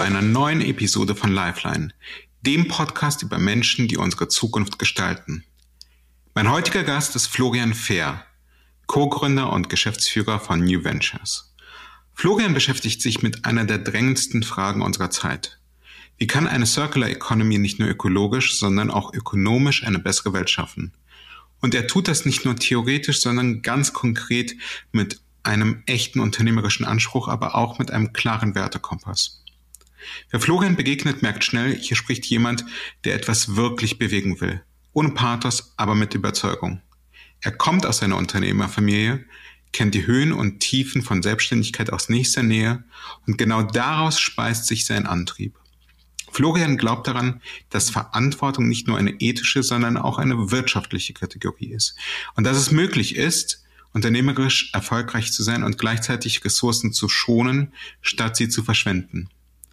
einer neuen Episode von Lifeline, dem Podcast über Menschen, die unsere Zukunft gestalten. Mein heutiger Gast ist Florian Fehr, Co-Gründer und Geschäftsführer von New Ventures. Florian beschäftigt sich mit einer der drängendsten Fragen unserer Zeit. Wie kann eine Circular Economy nicht nur ökologisch, sondern auch ökonomisch eine bessere Welt schaffen? Und er tut das nicht nur theoretisch, sondern ganz konkret mit einem echten unternehmerischen Anspruch, aber auch mit einem klaren Wertekompass. Wer Florian begegnet, merkt schnell, hier spricht jemand, der etwas wirklich bewegen will. Ohne Pathos, aber mit Überzeugung. Er kommt aus einer Unternehmerfamilie, kennt die Höhen und Tiefen von Selbstständigkeit aus nächster Nähe und genau daraus speist sich sein Antrieb. Florian glaubt daran, dass Verantwortung nicht nur eine ethische, sondern auch eine wirtschaftliche Kategorie ist. Und dass es möglich ist, unternehmerisch erfolgreich zu sein und gleichzeitig Ressourcen zu schonen, statt sie zu verschwenden.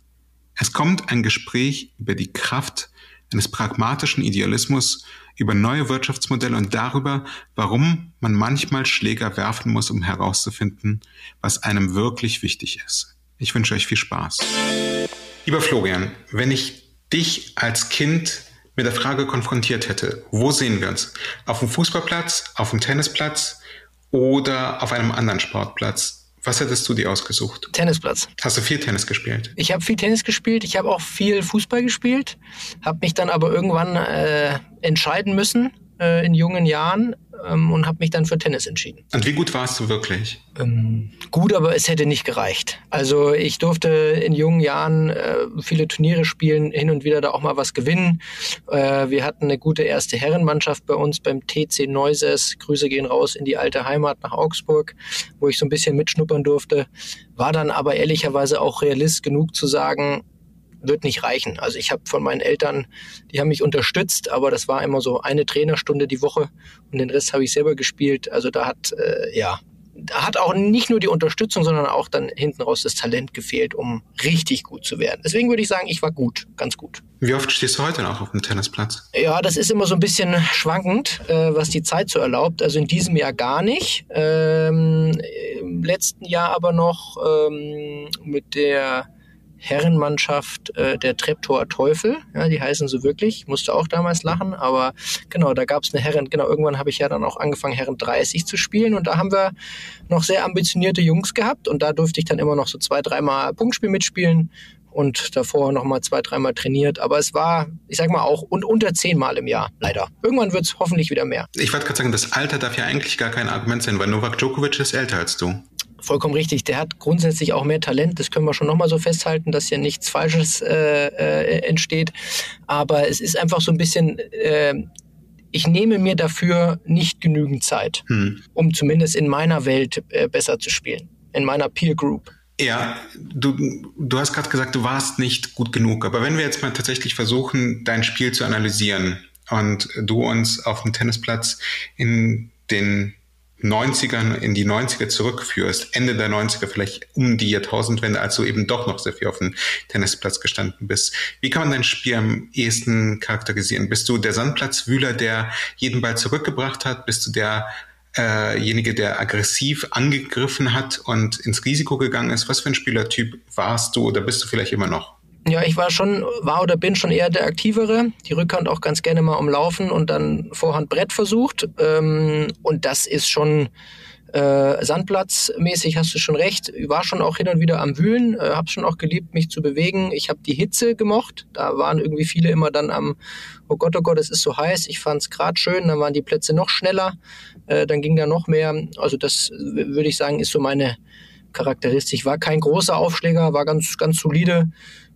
Es kommt ein Gespräch über die Kraft eines pragmatischen Idealismus, über neue Wirtschaftsmodelle und darüber, warum man manchmal Schläger werfen muss, um herauszufinden, was einem wirklich wichtig ist. Ich wünsche euch viel Spaß. Lieber Florian, wenn ich dich als Kind mit der Frage konfrontiert hätte, wo sehen wir uns? Auf dem Fußballplatz, auf dem Tennisplatz oder auf einem anderen Sportplatz? Was hättest du dir ausgesucht? Tennisplatz. Hast du viel Tennis gespielt? Ich habe viel Tennis gespielt, ich habe auch viel Fußball gespielt, habe mich dann aber irgendwann entscheiden müssen in jungen Jahren und habe mich dann für Tennis entschieden. Und wie gut warst du wirklich? Gut, aber es hätte nicht gereicht. Also ich durfte in jungen Jahren viele Turniere spielen, hin und wieder da auch mal was gewinnen. Wir hatten eine gute erste Herrenmannschaft bei uns beim TC Neuses. Grüße gehen raus in die alte Heimat nach Augsburg, wo ich so ein bisschen mitschnuppern durfte. War dann aber ehrlicherweise auch Realist genug zu sagen, wird nicht reichen. Also ich habe von meinen Eltern, die haben mich unterstützt, aber das war immer so eine Trainerstunde die Woche und den Rest habe ich selber gespielt. Also da hat auch nicht nur die Unterstützung, sondern auch dann hinten raus das Talent gefehlt, um richtig gut zu werden. Deswegen würde ich sagen, ich war gut, ganz gut. Wie oft stehst du heute noch auf dem Tennisplatz? Ja, das ist immer so ein bisschen schwankend, was die Zeit so erlaubt. Also in diesem Jahr gar nicht. Im letzten Jahr aber noch mit der Herrenmannschaft der Treptower Teufel, ja, die heißen so wirklich, ich musste auch damals lachen, aber genau, da gab es eine Herren, genau, irgendwann habe ich ja dann auch angefangen, Herren 30 zu spielen und da haben wir noch sehr ambitionierte Jungs gehabt und da durfte ich dann immer noch so 2-3 Mal Punktspiel mitspielen und davor noch mal 2-3 Mal trainiert, aber es war, ich sag mal auch, unter 10 Mal im Jahr, leider. Irgendwann wird es hoffentlich wieder mehr. Ich wollte gerade sagen, das Alter darf ja eigentlich gar kein Argument sein, weil Novak Djokovic ist älter als du. Vollkommen richtig. Der hat grundsätzlich auch mehr Talent. Das können wir schon nochmal so festhalten, dass hier nichts Falsches entsteht. Aber es ist einfach so ein bisschen, ich nehme mir dafür nicht genügend Zeit, um zumindest in meiner Welt besser zu spielen, in meiner Peer Group. Ja, du hast gerade gesagt, du warst nicht gut genug. Aber wenn wir jetzt mal tatsächlich versuchen, dein Spiel zu analysieren und du uns auf dem Tennisplatz in den 90ern, in die 90er zurückführst, Ende der 90er, vielleicht um die Jahrtausendwende, als du eben doch noch sehr viel auf dem Tennisplatz gestanden bist. Wie kann man dein Spiel am ehesten charakterisieren? Bist du der Sandplatzwühler, der jeden Ball zurückgebracht hat? Bist du derjenige, der aggressiv angegriffen hat und ins Risiko gegangen ist? Was für ein Spielertyp warst du oder bist du vielleicht immer noch? Ja, ich war oder bin schon eher der Aktivere. Die Rückhand auch ganz gerne mal umlaufen und dann Vorhand Brett versucht. Und das ist schon sandplatzmäßig, hast du schon recht. Ich war schon auch hin und wieder am Wühlen, habe schon auch geliebt, mich zu bewegen. Ich habe die Hitze gemocht. Da waren irgendwie viele immer dann am, oh Gott, es ist so heiß. Ich fand es gerade schön. Dann waren die Plätze noch schneller. Dann ging da noch mehr. Also das würde ich sagen, ist so meine Charakteristik. War kein großer Aufschläger, war ganz, ganz solide.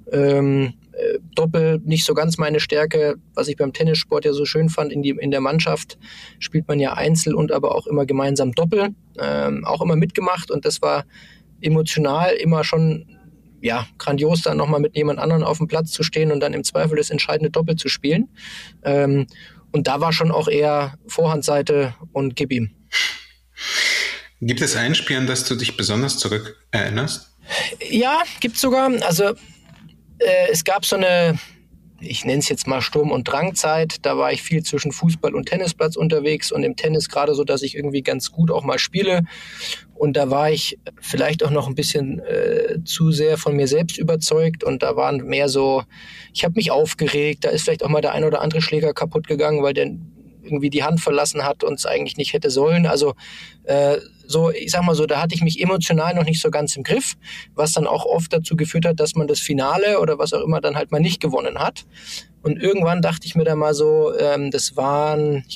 Doppel nicht so ganz meine Stärke, was ich beim Tennissport ja so schön fand, in der Mannschaft spielt man ja Einzel und aber auch immer gemeinsam Doppel, auch immer mitgemacht und das war emotional immer schon ja grandios, dann nochmal mit jemand anderem auf dem Platz zu stehen und dann im Zweifel das entscheidende Doppel zu spielen und da war schon auch eher Vorhandseite und gib ihm. Gibt es ein Spiel, an das du dich besonders zurück erinnerst? Ja, gibt's sogar, also es gab so eine ich nenne es jetzt mal Sturm- und Drangzeit. Da war ich viel zwischen Fußball und Tennisplatz unterwegs und im Tennis gerade so, dass ich irgendwie ganz gut auch mal spiele. Und da war ich vielleicht auch noch ein bisschen zu sehr von mir selbst überzeugt und da waren mehr so, ich habe mich aufgeregt, da ist vielleicht auch mal der ein oder andere Schläger kaputt gegangen, weil der irgendwie die Hand verlassen hat und es eigentlich nicht hätte sollen. Also so, ich sag mal so, da hatte ich mich emotional noch nicht so ganz im Griff, was dann auch oft dazu geführt hat, dass man das Finale oder was auch immer dann halt mal nicht gewonnen hat. Und irgendwann dachte ich mir dann mal so, das war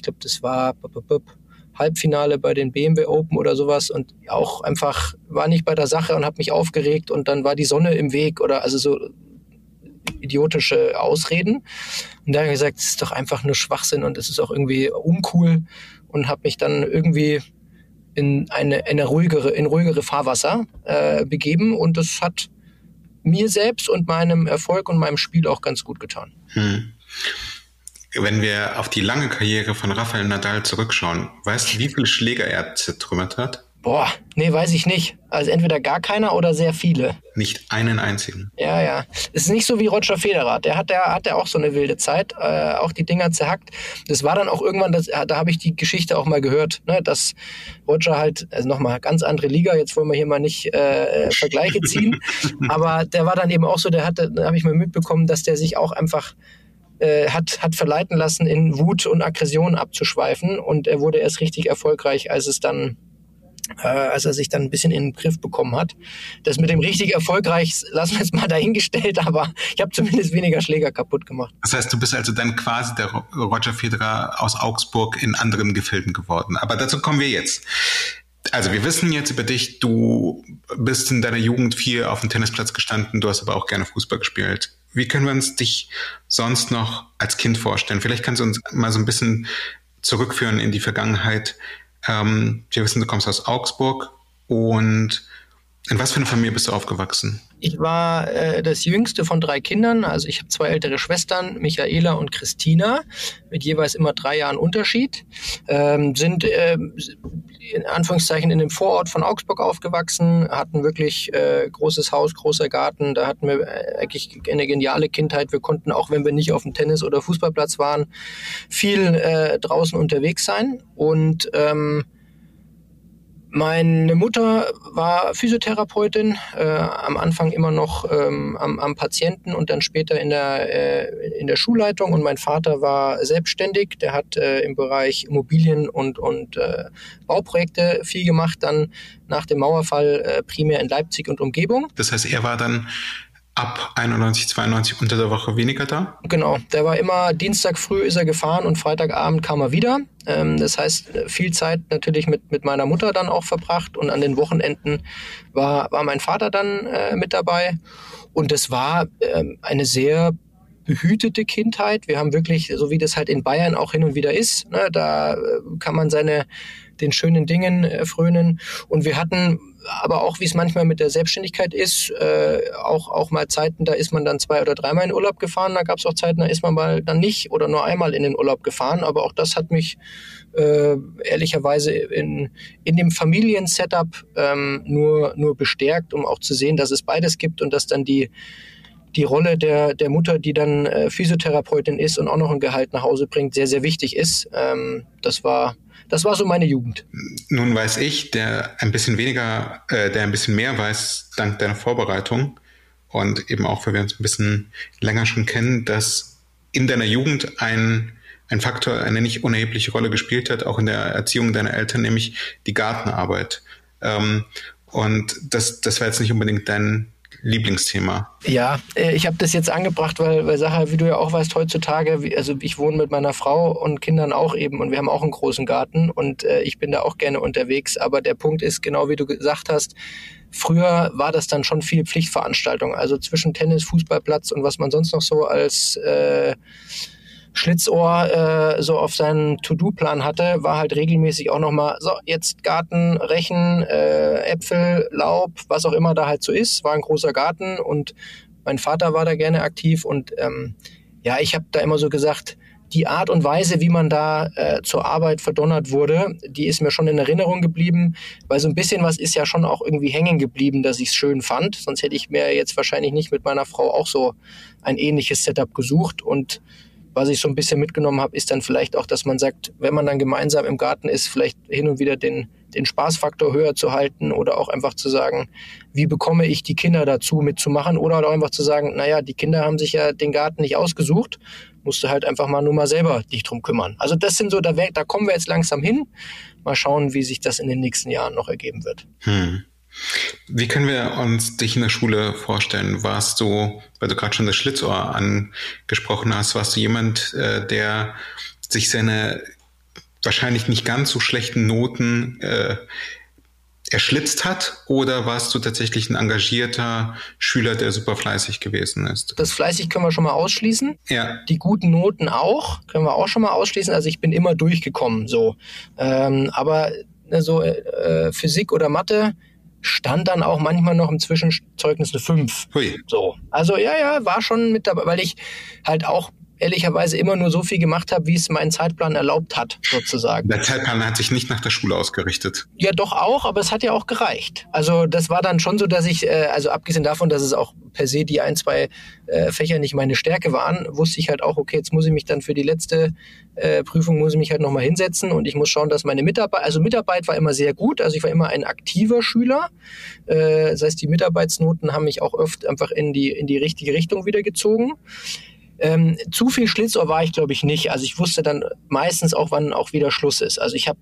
Halbfinale bei den BMW Open oder sowas und auch einfach war nicht bei der Sache und habe mich aufgeregt und dann war die Sonne im Weg oder also so idiotische Ausreden. Und da habe ich gesagt, das ist doch einfach nur Schwachsinn und es ist auch irgendwie uncool und habe mich dann irgendwie in ruhigere Fahrwasser begeben und das hat mir selbst und meinem Erfolg und meinem Spiel auch ganz gut getan. Wenn wir auf die lange Karriere von Rafael Nadal zurückschauen, weißt du, wie viele Schläger er zertrümmert hat? Boah, nee, weiß ich nicht. Also entweder gar keiner oder sehr viele. Nicht einen einzigen. Ja. Es ist nicht so wie Roger Federer. Der hat auch so eine wilde Zeit, auch die Dinger zerhackt. Das war dann auch irgendwann, da habe ich die Geschichte auch mal gehört, ne, dass Roger halt, also nochmal ganz andere Liga, jetzt wollen wir hier mal nicht Vergleiche ziehen, aber der war dann eben auch so, da habe ich mal mitbekommen, dass der sich auch einfach hat verleiten lassen, in Wut und Aggression abzuschweifen und er wurde erst richtig erfolgreich, als er sich dann ein bisschen in den Griff bekommen hat. Das mit dem richtig erfolgreich lassen wir jetzt mal dahingestellt, aber ich habe zumindest weniger Schläger kaputt gemacht. Das heißt, du bist also dann quasi der Roger Federer aus Augsburg in anderen Gefilden geworden. Aber dazu kommen wir jetzt. Also wir wissen jetzt über dich, du bist in deiner Jugend viel auf dem Tennisplatz gestanden, du hast aber auch gerne Fußball gespielt. Wie können wir uns dich sonst noch als Kind vorstellen? Vielleicht kannst du uns mal so ein bisschen zurückführen in die Vergangenheit. Wir wissen, du kommst aus Augsburg und in was für einer Familie bist du aufgewachsen? Ich war das jüngste von 3 Kindern, also ich habe 2 ältere Schwestern, Michaela und Christina, mit jeweils immer 3 Jahren Unterschied, sind in Anführungszeichen in dem Vorort von Augsburg aufgewachsen, hatten wirklich großes Haus, großer Garten, da hatten wir eigentlich eine geniale Kindheit, wir konnten auch, wenn wir nicht auf dem Tennis- oder Fußballplatz waren, viel draußen unterwegs sein und meine Mutter war Physiotherapeutin, am Anfang immer noch am Patienten und dann später in der Schulleitung und mein Vater war selbstständig, der hat im Bereich Immobilien und Bauprojekte viel gemacht, dann nach dem Mauerfall primär in Leipzig und Umgebung. Das heißt, er war dann ab 91, 92 unter der Woche weniger da? Genau, der war immer Dienstag früh ist er gefahren und Freitagabend kam er wieder. Das heißt, viel Zeit natürlich mit meiner Mutter dann auch verbracht und an den Wochenenden war mein Vater dann mit dabei. Und das war eine sehr behütete Kindheit. Wir haben wirklich, so wie das halt in Bayern auch hin und wieder ist, ne, da kann man den schönen Dingen frönen. Und wir hatten aber auch, wie es manchmal mit der Selbstständigkeit ist, auch mal Zeiten, da ist man dann 2 oder 3-mal in Urlaub gefahren. Da gab es auch Zeiten, da ist man mal dann nicht oder nur einmal in den Urlaub gefahren. Aber auch das hat mich ehrlicherweise in dem Familien-Setup nur bestärkt, um auch zu sehen, dass es beides gibt und dass dann die Rolle der Mutter, die dann Physiotherapeutin ist und auch noch ein Gehalt nach Hause bringt, sehr, sehr wichtig ist. Das war so meine Jugend. Nun weiß ich, der ein bisschen mehr weiß, dank deiner Vorbereitung und eben auch, weil wir uns ein bisschen länger schon kennen, dass in deiner Jugend ein Faktor eine nicht unerhebliche Rolle gespielt hat, auch in der Erziehung deiner Eltern, nämlich die Gartenarbeit. Und das war jetzt nicht unbedingt dein Lieblingsthema. Ja, ich habe das jetzt angebracht, weil Sacha, wie du ja auch weißt, heutzutage, also ich wohne mit meiner Frau und Kindern auch eben und wir haben auch einen großen Garten und ich bin da auch gerne unterwegs, aber der Punkt ist, genau wie du gesagt hast, früher war das dann schon viel Pflichtveranstaltung, also zwischen Tennis, Fußballplatz und was man sonst noch so als Schlitzohr so auf seinen To-Do-Plan hatte, war halt regelmäßig auch nochmal, so jetzt Garten, Rechen, Äpfel, Laub, was auch immer da halt so ist, war ein großer Garten und mein Vater war da gerne aktiv und ich habe da immer so gesagt, die Art und Weise, wie man da zur Arbeit verdonnert wurde, die ist mir schon in Erinnerung geblieben, weil so ein bisschen was ist ja schon auch irgendwie hängen geblieben, dass ich es schön fand. Sonst hätte ich mir jetzt wahrscheinlich nicht mit meiner Frau auch so ein ähnliches Setup gesucht. Und was ich so ein bisschen mitgenommen habe, ist dann vielleicht auch, dass man sagt, wenn man dann gemeinsam im Garten ist, vielleicht hin und wieder den Spaßfaktor höher zu halten oder auch einfach zu sagen, wie bekomme ich die Kinder dazu mitzumachen, oder auch einfach zu sagen, naja, die Kinder haben sich ja den Garten nicht ausgesucht, musst du halt einfach mal nur mal selber dich drum kümmern. Also das sind so, da kommen wir jetzt langsam hin. Mal schauen, wie sich das in den nächsten Jahren noch ergeben wird. Wie können wir uns dich in der Schule vorstellen? Warst du, weil du gerade schon das Schlitzohr angesprochen hast, warst du jemand, der sich seine wahrscheinlich nicht ganz so schlechten Noten erschlitzt hat, oder warst du tatsächlich ein engagierter Schüler, der super fleißig gewesen ist? Das fleißig können wir schon mal ausschließen. Ja. Die guten Noten auch, können wir auch schon mal ausschließen. Also ich bin immer durchgekommen, so. Aber so Physik oder Mathe stand dann auch manchmal noch im Zwischenzeugnis eine 5. Hui. So. Also ja, war schon mit dabei, weil ich halt auch ehrlicherweise immer nur so viel gemacht habe, wie es mein Zeitplan erlaubt hat, sozusagen. Der Zeitplan hat sich nicht nach der Schule ausgerichtet. Ja, doch auch, aber es hat ja auch gereicht. Also das war dann schon so, dass ich, also abgesehen davon, dass es auch per se die 1-2 Fächer nicht meine Stärke waren, wusste ich halt auch, okay, jetzt muss ich mich dann für die letzte Prüfung muss ich mich halt nochmal hinsetzen und ich muss schauen, dass meine Mitarbeit war immer sehr gut, also ich war immer ein aktiver Schüler. Das heißt, die Mitarbeitsnoten haben mich auch oft einfach in die richtige Richtung wieder gezogen. Zu viel Schlitzohr war ich, glaube ich, nicht. Also ich wusste dann meistens auch, wann auch wieder Schluss ist. Also ich habe,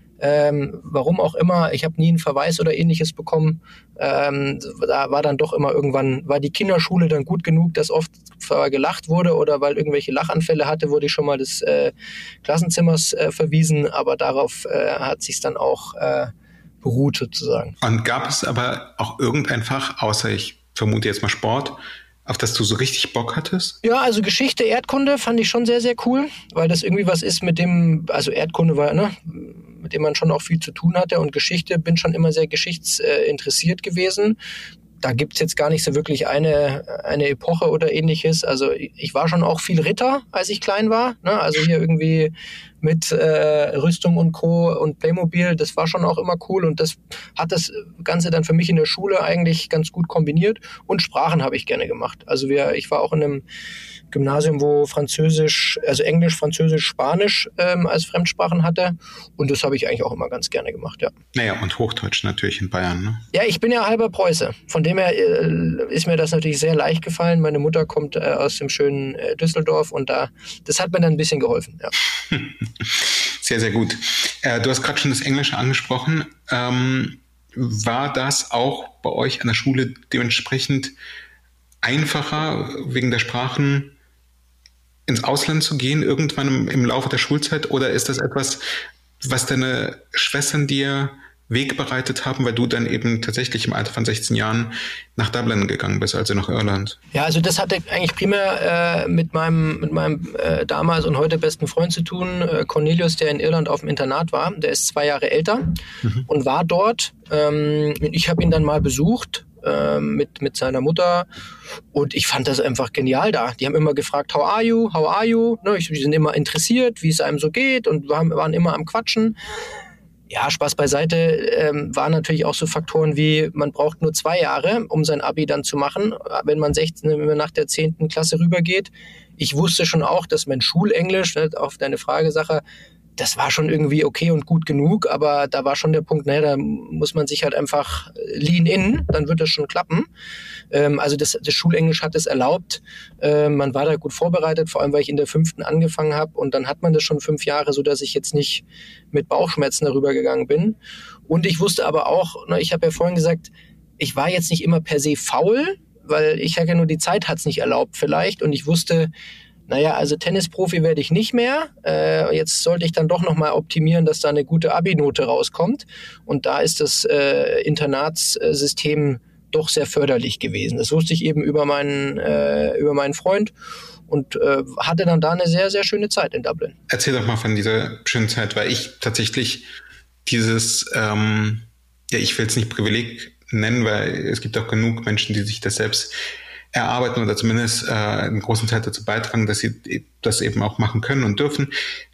warum auch immer, ich habe nie einen Verweis oder ähnliches bekommen. Da war dann doch immer irgendwann, war die Kinderschule dann gut genug, dass oft gelacht wurde, oder weil irgendwelche Lachanfälle hatte, wurde ich schon mal des Klassenzimmers verwiesen. Aber darauf hat sich's dann auch beruht sozusagen. Und gab es aber auch irgendein Fach, außer ich vermute jetzt mal Sport, auf das du so richtig Bock hattest? Ja, also Geschichte, Erdkunde fand ich schon sehr, sehr cool, weil das irgendwie was ist, mit dem, also Erdkunde war, mit dem man schon auch viel zu tun hatte, und Geschichte, bin schon immer sehr geschichtsinteressiert gewesen. Da gibt's jetzt gar nicht so wirklich eine Epoche oder ähnliches. Also ich war schon auch viel Ritter, als ich klein war. Ne? Also hier irgendwie mit Rüstung und Co. und Playmobil, das war schon auch immer cool. Und das hat das Ganze dann für mich in der Schule eigentlich ganz gut kombiniert. Und Sprachen habe ich gerne gemacht. Also ich war auch in einem Gymnasium, wo Französisch, also Englisch, Französisch, Spanisch als Fremdsprachen hatte. Und das habe ich eigentlich auch immer ganz gerne gemacht, ja. Naja, und Hochdeutsch natürlich in Bayern, ne? Ja, ich bin ja halber Preuße. Von dem her ist mir das natürlich sehr leicht gefallen. Meine Mutter kommt aus dem schönen Düsseldorf, und das hat mir dann ein bisschen geholfen, ja. Sehr, sehr gut. Du hast gerade schon das Englische angesprochen. War das auch bei euch an der Schule dementsprechend einfacher, wegen der Sprachen ins Ausland zu gehen, irgendwann im Laufe der Schulzeit? Oder ist das etwas, was deine Schwestern dir Weg bereitet haben, weil du dann eben tatsächlich im Alter von 16 Jahren nach Dublin gegangen bist, also nach Irland? Ja, also das hatte eigentlich primär mit meinem damals und heute besten Freund zu tun, Cornelius, der in Irland auf dem Internat war. Der ist 2 Jahre älter und war dort. Ich habe ihn dann mal besucht mit seiner Mutter, und ich fand das einfach genial da. Die haben immer gefragt, how are you? Ne, die sind immer interessiert, wie es einem so geht, und waren immer am Quatschen. Ja, Spaß beiseite, waren natürlich auch so Faktoren wie, man braucht nur 2 Jahre, um sein Abi dann zu machen, wenn man nach der 10. Klasse rübergeht. Ich wusste schon auch, dass mein Schulenglisch, auf deine Fragesache, das war schon irgendwie okay und gut genug, aber da war schon der Punkt, da muss man sich halt einfach lean in, dann wird das schon klappen. Also das Schulenglisch hat es erlaubt. Man war da gut vorbereitet, vor allem, weil ich in der 5. angefangen habe, und dann hat man das schon 5 Jahre, so dass ich jetzt nicht mit Bauchschmerzen darüber gegangen bin. Und ich wusste aber auch, ich habe ja vorhin gesagt, ich war jetzt nicht immer per se faul, weil ich sage ja nur, die Zeit hat es nicht erlaubt vielleicht, und ich wusste, also Tennisprofi werde ich nicht mehr. Jetzt sollte ich dann doch nochmal optimieren, dass da eine gute Abi-Note rauskommt. Und da ist das Internatssystem doch sehr förderlich gewesen. Das wusste ich eben über meinen Freund, und hatte dann da eine sehr, sehr schöne Zeit in Dublin. Erzähl doch mal von dieser schönen Zeit, weil ich tatsächlich dieses, ich will es nicht Privileg nennen, weil es gibt auch genug Menschen, die sich das selbst erarbeiten oder zumindest einen großen Teil dazu beitragen, dass sie das eben auch machen können und dürfen.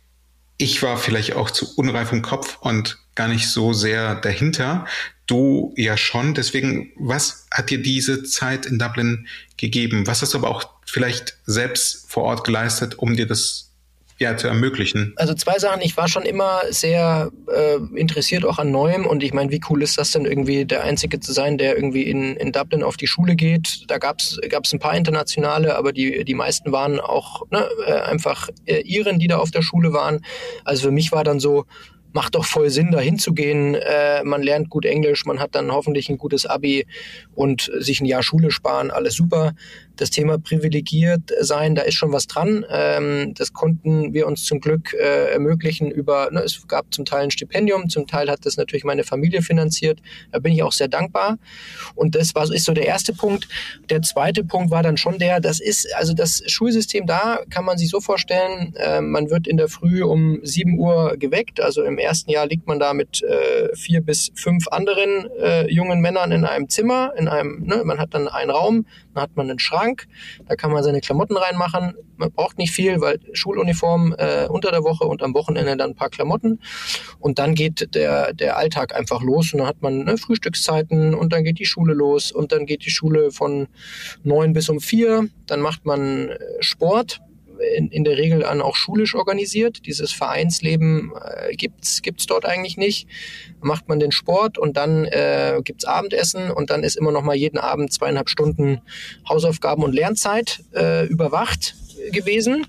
Ich war vielleicht auch zu unreif im Kopf und gar nicht so sehr dahinter. Du ja schon. Deswegen, was hat dir diese Zeit in Dublin gegeben? Was hast du aber auch vielleicht selbst vor Ort geleistet, um dir das zu ermöglichen? Also 2 Sachen. Ich war schon immer sehr interessiert auch an Neuem und ich meine, wie cool ist das denn irgendwie, der Einzige zu sein, der irgendwie in Dublin auf die Schule geht. Da gab's ein paar internationale, aber die meisten waren auch einfach Iren, die da auf der Schule waren. Also für mich war dann so, macht doch voll Sinn, da hinzugehen. Man lernt gut Englisch, man hat dann hoffentlich ein gutes Abi und sich ein Jahr Schule sparen, alles super. Das Thema privilegiert sein, da ist schon was dran. Das konnten wir uns zum Glück ermöglichen es gab zum Teil ein Stipendium, zum Teil hat das natürlich meine Familie finanziert. Da bin ich auch sehr dankbar. Und das ist so der erste Punkt. Der zweite Punkt war dann schon das Schulsystem da, kann man sich so vorstellen, man wird in der Früh um 7 Uhr geweckt. Also im ersten Jahr liegt man da mit 4 bis 5 anderen jungen Männern in einem Zimmer, man hat dann einen Raum, dann hat man einen Schrank, da kann man seine Klamotten reinmachen. Man braucht nicht viel, weil Schuluniform unter der Woche und am Wochenende dann ein paar Klamotten. Und dann geht der Alltag einfach los und dann hat man Frühstückszeiten und dann geht die Schule los und dann geht die Schule von 9 bis um 4. Dann macht man Sport. In der Regel auch schulisch organisiert. Dieses Vereinsleben gibt's dort eigentlich nicht. Dann macht man den Sport und dann gibt's Abendessen und dann ist immer noch mal jeden Abend 2,5 Stunden Hausaufgaben und Lernzeit überwacht gewesen.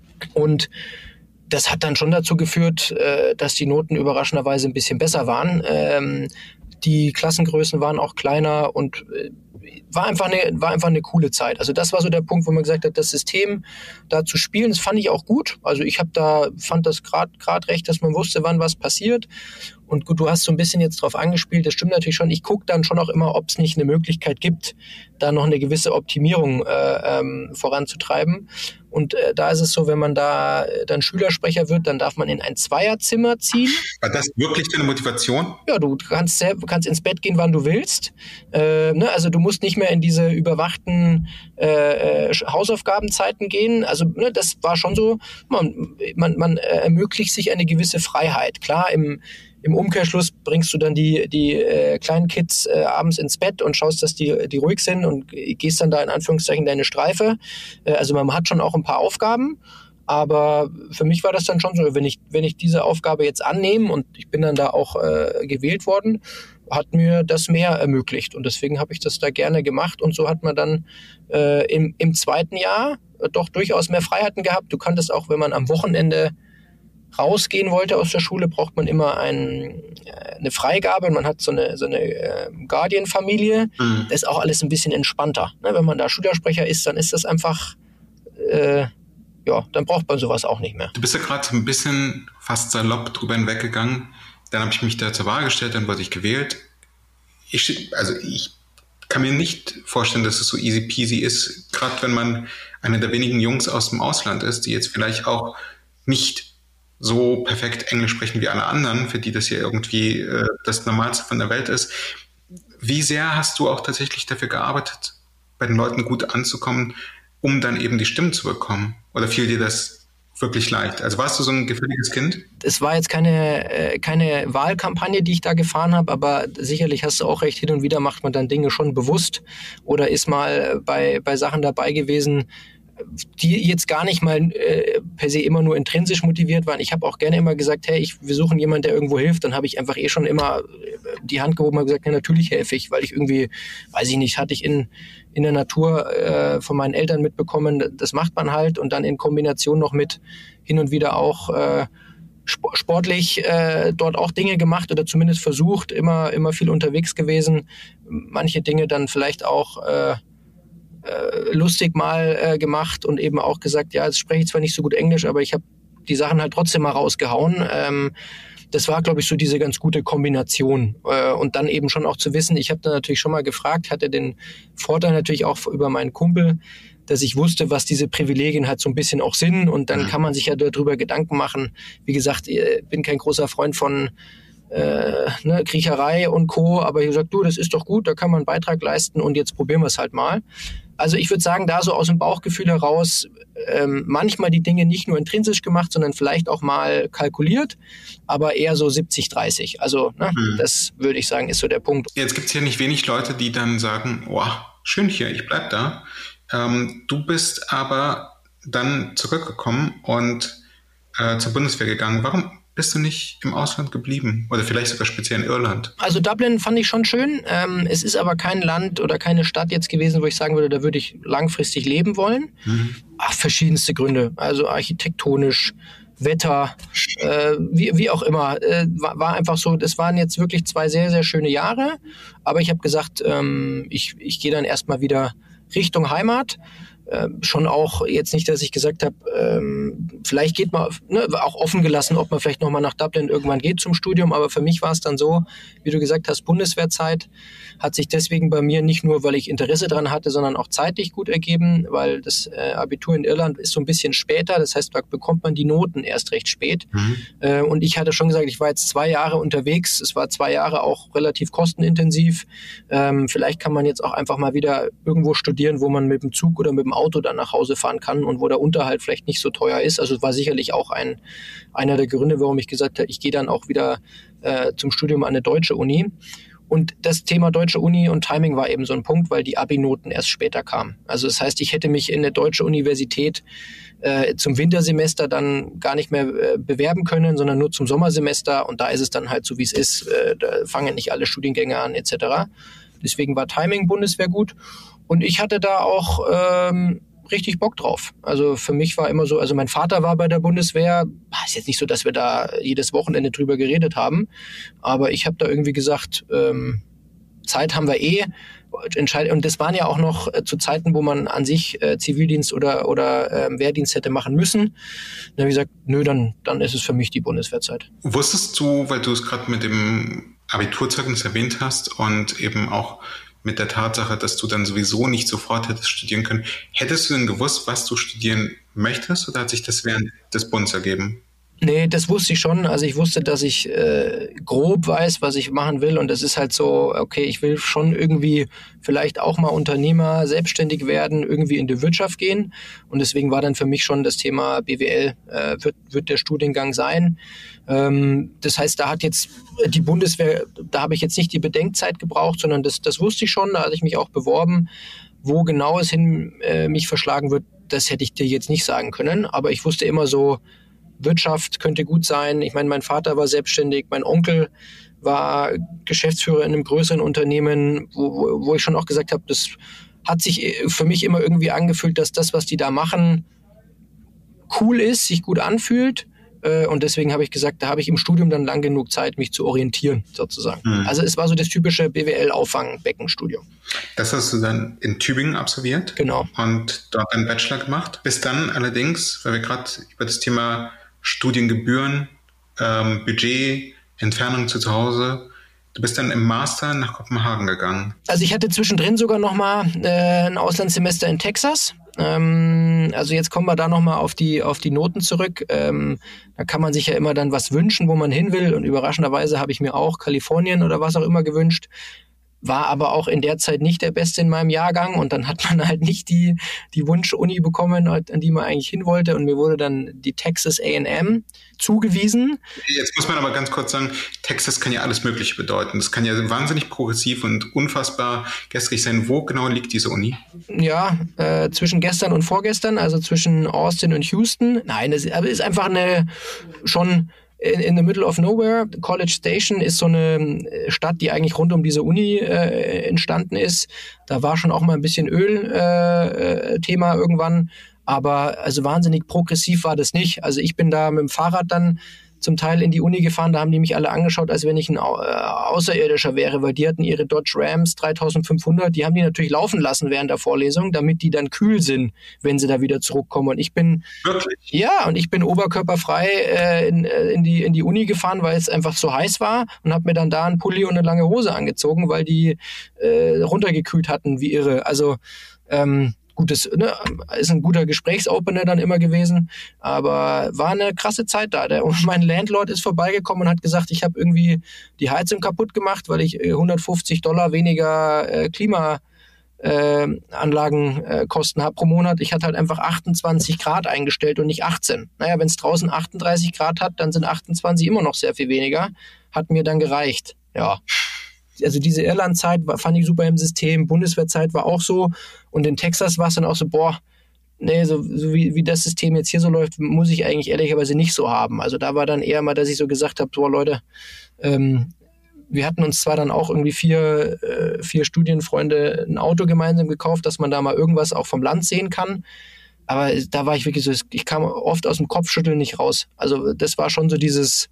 Und das hat dann schon dazu geführt, dass die Noten überraschenderweise ein bisschen besser waren. Die Klassengrößen waren auch kleiner und war einfach eine coole Zeit. Also das war so der Punkt, wo man gesagt hat, das System da zu spielen, das fand ich auch gut. Also ich fand das gerade recht, dass man wusste, wann was passiert. Und gut, du hast so ein bisschen jetzt drauf angespielt, das stimmt natürlich schon. Ich gucke dann schon auch immer, ob es nicht eine Möglichkeit gibt, da noch eine gewisse Optimierung voranzutreiben. Und da ist es so, wenn man da dann Schülersprecher wird, dann darf man in ein Zweierzimmer ziehen. War das wirklich deine Motivation? Ja, du kannst ins Bett gehen, wann du willst. Also du musst nicht mehr in diese überwachten Hausaufgabenzeiten gehen. Also das war schon so, man ermöglicht sich eine gewisse Freiheit. Klar, im Umkehrschluss bringst du dann die kleinen Kids abends ins Bett und schaust, dass die ruhig sind und gehst dann da in Anführungszeichen deine Streife. Also man hat schon auch ein paar Aufgaben, aber für mich war das dann schon so, wenn ich diese Aufgabe jetzt annehme und ich bin dann da auch gewählt worden, hat mir das mehr ermöglicht und deswegen habe ich das da gerne gemacht und so hat man dann im zweiten Jahr doch durchaus mehr Freiheiten gehabt. Du konntest auch, wenn man am Wochenende rausgehen wollte aus der Schule, braucht man immer eine Freigabe und man hat so eine Guardian-Familie. Mhm. Das ist auch alles ein bisschen entspannter. Wenn man da Schülersprecher ist, dann ist das einfach, dann braucht man sowas auch nicht mehr. Du bist ja gerade ein bisschen fast salopp drüber hinweggegangen. Dann habe ich mich da zur Wahl gestellt, dann wurde ich gewählt. Ich kann mir nicht vorstellen, dass es so easy peasy ist, gerade wenn man einer der wenigen Jungs aus dem Ausland ist, die jetzt vielleicht auch nicht so perfekt Englisch sprechen wie alle anderen, für die das hier irgendwie das Normalste von der Welt ist. Wie sehr hast du auch tatsächlich dafür gearbeitet, bei den Leuten gut anzukommen, um dann eben die Stimmen zu bekommen? Oder fiel dir das wirklich leicht? Also warst du so ein gefühliges Kind? Es war jetzt keine Wahlkampagne, die ich da gefahren habe, aber sicherlich hast du auch recht, hin und wieder macht man dann Dinge schon bewusst oder ist mal bei Sachen dabei gewesen, die jetzt gar nicht mal per se immer nur intrinsisch motiviert waren. Ich habe auch gerne immer gesagt, hey, wir suchen jemanden, der irgendwo hilft. Dann habe ich einfach schon immer die Hand gehoben und gesagt, ja, natürlich helfe ich, weil ich irgendwie, weiß ich nicht, hatte ich in der Natur von meinen Eltern mitbekommen, das macht man halt und dann in Kombination noch mit hin und wieder auch sportlich dort auch Dinge gemacht oder zumindest versucht, immer viel unterwegs gewesen. Manche Dinge dann vielleicht auch lustig mal gemacht und eben auch gesagt, ja, jetzt spreche ich zwar nicht so gut Englisch, aber ich habe die Sachen halt trotzdem mal rausgehauen. Das war, glaube ich, so diese ganz gute Kombination. Und dann eben schon auch zu wissen, ich habe da natürlich schon mal gefragt, hatte den Vorteil natürlich auch über meinen Kumpel, dass ich wusste, was diese Privilegien halt so ein bisschen auch sind und dann kann man sich ja darüber Gedanken machen. Wie gesagt, ich bin kein großer Freund von Kriecherei und Co. Aber ich habe gesagt, du, das ist doch gut, da kann man einen Beitrag leisten und jetzt probieren wir es halt mal. Also ich würde sagen, da so aus dem Bauchgefühl heraus manchmal die Dinge nicht nur intrinsisch gemacht, sondern vielleicht auch mal kalkuliert, aber eher so 70-30. Also das würde ich sagen, ist so der Punkt. Jetzt gibt es ja nicht wenig Leute, die dann sagen, oh, schön hier, ich bleib da. Du bist aber dann zurückgekommen und zur Bundeswehr gegangen. Warum bist du nicht im Ausland geblieben? Oder vielleicht sogar speziell in Irland? Also Dublin fand ich schon schön. Es ist aber kein Land oder keine Stadt jetzt gewesen, wo ich sagen würde, da würde ich langfristig leben wollen. Verschiedenste Gründe. Also architektonisch, Wetter, wie auch immer. War einfach so, das waren jetzt wirklich 2 sehr, sehr schöne Jahre. Aber ich habe gesagt, ich gehe dann erstmal wieder Richtung Heimat. Schon auch jetzt nicht, dass ich gesagt habe, vielleicht geht man, auch offen gelassen, ob man vielleicht nochmal nach Dublin irgendwann geht zum Studium, aber für mich war es dann so, wie du gesagt hast, Bundeswehrzeit hat sich deswegen bei mir nicht nur, weil ich Interesse dran hatte, sondern auch zeitlich gut ergeben, weil das Abitur in Irland ist so ein bisschen später, das heißt, da bekommt man die Noten erst recht spät. Und ich hatte schon gesagt, ich war jetzt 2 Jahre unterwegs, es war 2 Jahre auch relativ kostenintensiv, vielleicht kann man jetzt auch einfach mal wieder irgendwo studieren, wo man mit dem Zug oder mit dem Auto dann nach Hause fahren kann und wo der Unterhalt vielleicht nicht so teuer ist. Also es war sicherlich auch einer der Gründe, warum ich gesagt habe, ich gehe dann auch wieder zum Studium an eine deutsche Uni. Und das Thema deutsche Uni und Timing war eben so ein Punkt, weil die Abi-Noten erst später kamen. Also das heißt, ich hätte mich in eine deutsche Universität zum Wintersemester dann gar nicht mehr bewerben können, sondern nur zum Sommersemester. Und da ist es dann halt so, wie es ist. Da fangen nicht alle Studiengänge an etc. Deswegen war Timing Bundeswehr gut. Und ich hatte da auch richtig Bock drauf. Also für mich war immer so, also mein Vater war bei der Bundeswehr. Ist jetzt nicht so, dass wir da jedes Wochenende drüber geredet haben. Aber ich habe da irgendwie gesagt, Zeit haben wir und das waren ja auch noch zu Zeiten, wo man an sich Zivildienst oder Wehrdienst hätte machen müssen. Dann habe ich gesagt, nö, dann ist es für mich die Bundeswehrzeit. Wusstest du, weil du es gerade mit dem Abiturzeugnis erwähnt hast und eben auch mit der Tatsache, dass du dann sowieso nicht sofort hättest studieren können, hättest du denn gewusst, was du studieren möchtest, oder hat sich das während des Bundes ergeben? Nee, das wusste ich schon. Also ich wusste, dass ich grob weiß, was ich machen will. Und das ist halt so, okay, ich will schon irgendwie vielleicht auch mal Unternehmer, selbstständig werden, irgendwie in die Wirtschaft gehen. Und deswegen war dann für mich schon das Thema BWL, wird der Studiengang sein. Das heißt, da hat jetzt die Bundeswehr, da habe ich jetzt nicht die Bedenkzeit gebraucht, sondern das wusste ich schon. Da hatte ich mich auch beworben. Wo genau es hin mich verschlagen wird, das hätte ich dir jetzt nicht sagen können. Aber ich wusste immer so, Wirtschaft könnte gut sein. Ich meine, mein Vater war selbstständig, mein Onkel war Geschäftsführer in einem größeren Unternehmen, wo ich schon auch gesagt habe, das hat sich für mich immer irgendwie angefühlt, dass das, was die da machen, cool ist, sich gut anfühlt. Und deswegen habe ich gesagt, da habe ich im Studium dann lang genug Zeit, mich zu orientieren, sozusagen. Also es war so das typische BWL-Auffangbeckenstudium. Das hast du dann in Tübingen absolviert? Genau. Und dort einen Bachelor gemacht. Bis dann allerdings, weil wir gerade über das Thema Studiengebühren, Budget, Entfernung zu Hause, du bist dann im Master nach Kopenhagen gegangen. Also ich hatte zwischendrin sogar nochmal ein Auslandssemester in Texas. Also jetzt kommen wir da nochmal auf die Noten zurück. Da kann man sich ja immer dann was wünschen, wo man hin will. Und überraschenderweise habe ich mir auch Kalifornien oder was auch immer gewünscht. War aber auch in der Zeit nicht der Beste in meinem Jahrgang. Und dann hat man halt nicht die Wunsch-Uni bekommen, an die man eigentlich hin wollte. Und mir wurde dann die Texas A&M zugewiesen. Jetzt muss man aber ganz kurz sagen, Texas kann ja alles Mögliche bedeuten. Das kann ja wahnsinnig progressiv und unfassbar gestrig sein. Wo genau liegt diese Uni? Ja, zwischen gestern und vorgestern, also zwischen Austin und Houston. Nein, das ist einfach schon in the middle of nowhere. College Station ist so eine Stadt, die eigentlich rund um diese Uni entstanden ist. Da war schon auch mal ein bisschen Öl-Thema irgendwann. Aber also wahnsinnig progressiv war das nicht. Also ich bin da mit dem Fahrrad dann zum Teil in die Uni gefahren, da haben die mich alle angeschaut, als wenn ich ein Außerirdischer wäre, weil die hatten ihre Dodge Rams 3500, die haben die natürlich laufen lassen während der Vorlesung, damit die dann kühl sind, wenn sie da wieder zurückkommen. Und ich bin wirklich? Ja, und ich bin oberkörperfrei in die Uni gefahren, weil es einfach so heiß war, und habe mir dann da einen Pulli und eine lange Hose angezogen, weil die runtergekühlt hatten wie irre. Also gutes, ne, ist ein guter Gesprächsopener dann immer gewesen, aber war eine krasse Zeit da. Und mein Landlord ist vorbeigekommen und hat gesagt, ich habe irgendwie die Heizung kaputt gemacht, weil ich $150 weniger Klimaanlagenkosten habe pro Monat. Ich hatte halt einfach 28 Grad eingestellt und nicht 18. Naja, wenn es draußen 38 Grad hat, dann sind 28 immer noch sehr viel weniger. Hat mir dann gereicht, ja. Also diese Irland-Zeit fand ich super im System, Bundeswehrzeit war auch so und in Texas war es dann auch so, nee, so wie das System jetzt hier so läuft, muss ich eigentlich ehrlicherweise nicht so haben. Also da war dann eher mal, dass ich so gesagt habe, Leute, wir hatten uns zwar dann auch irgendwie vier Studienfreunde ein Auto gemeinsam gekauft, dass man da mal irgendwas auch vom Land sehen kann, aber da war ich wirklich so, ich kam oft aus dem Kopfschütteln nicht raus. Also das war schon so dieses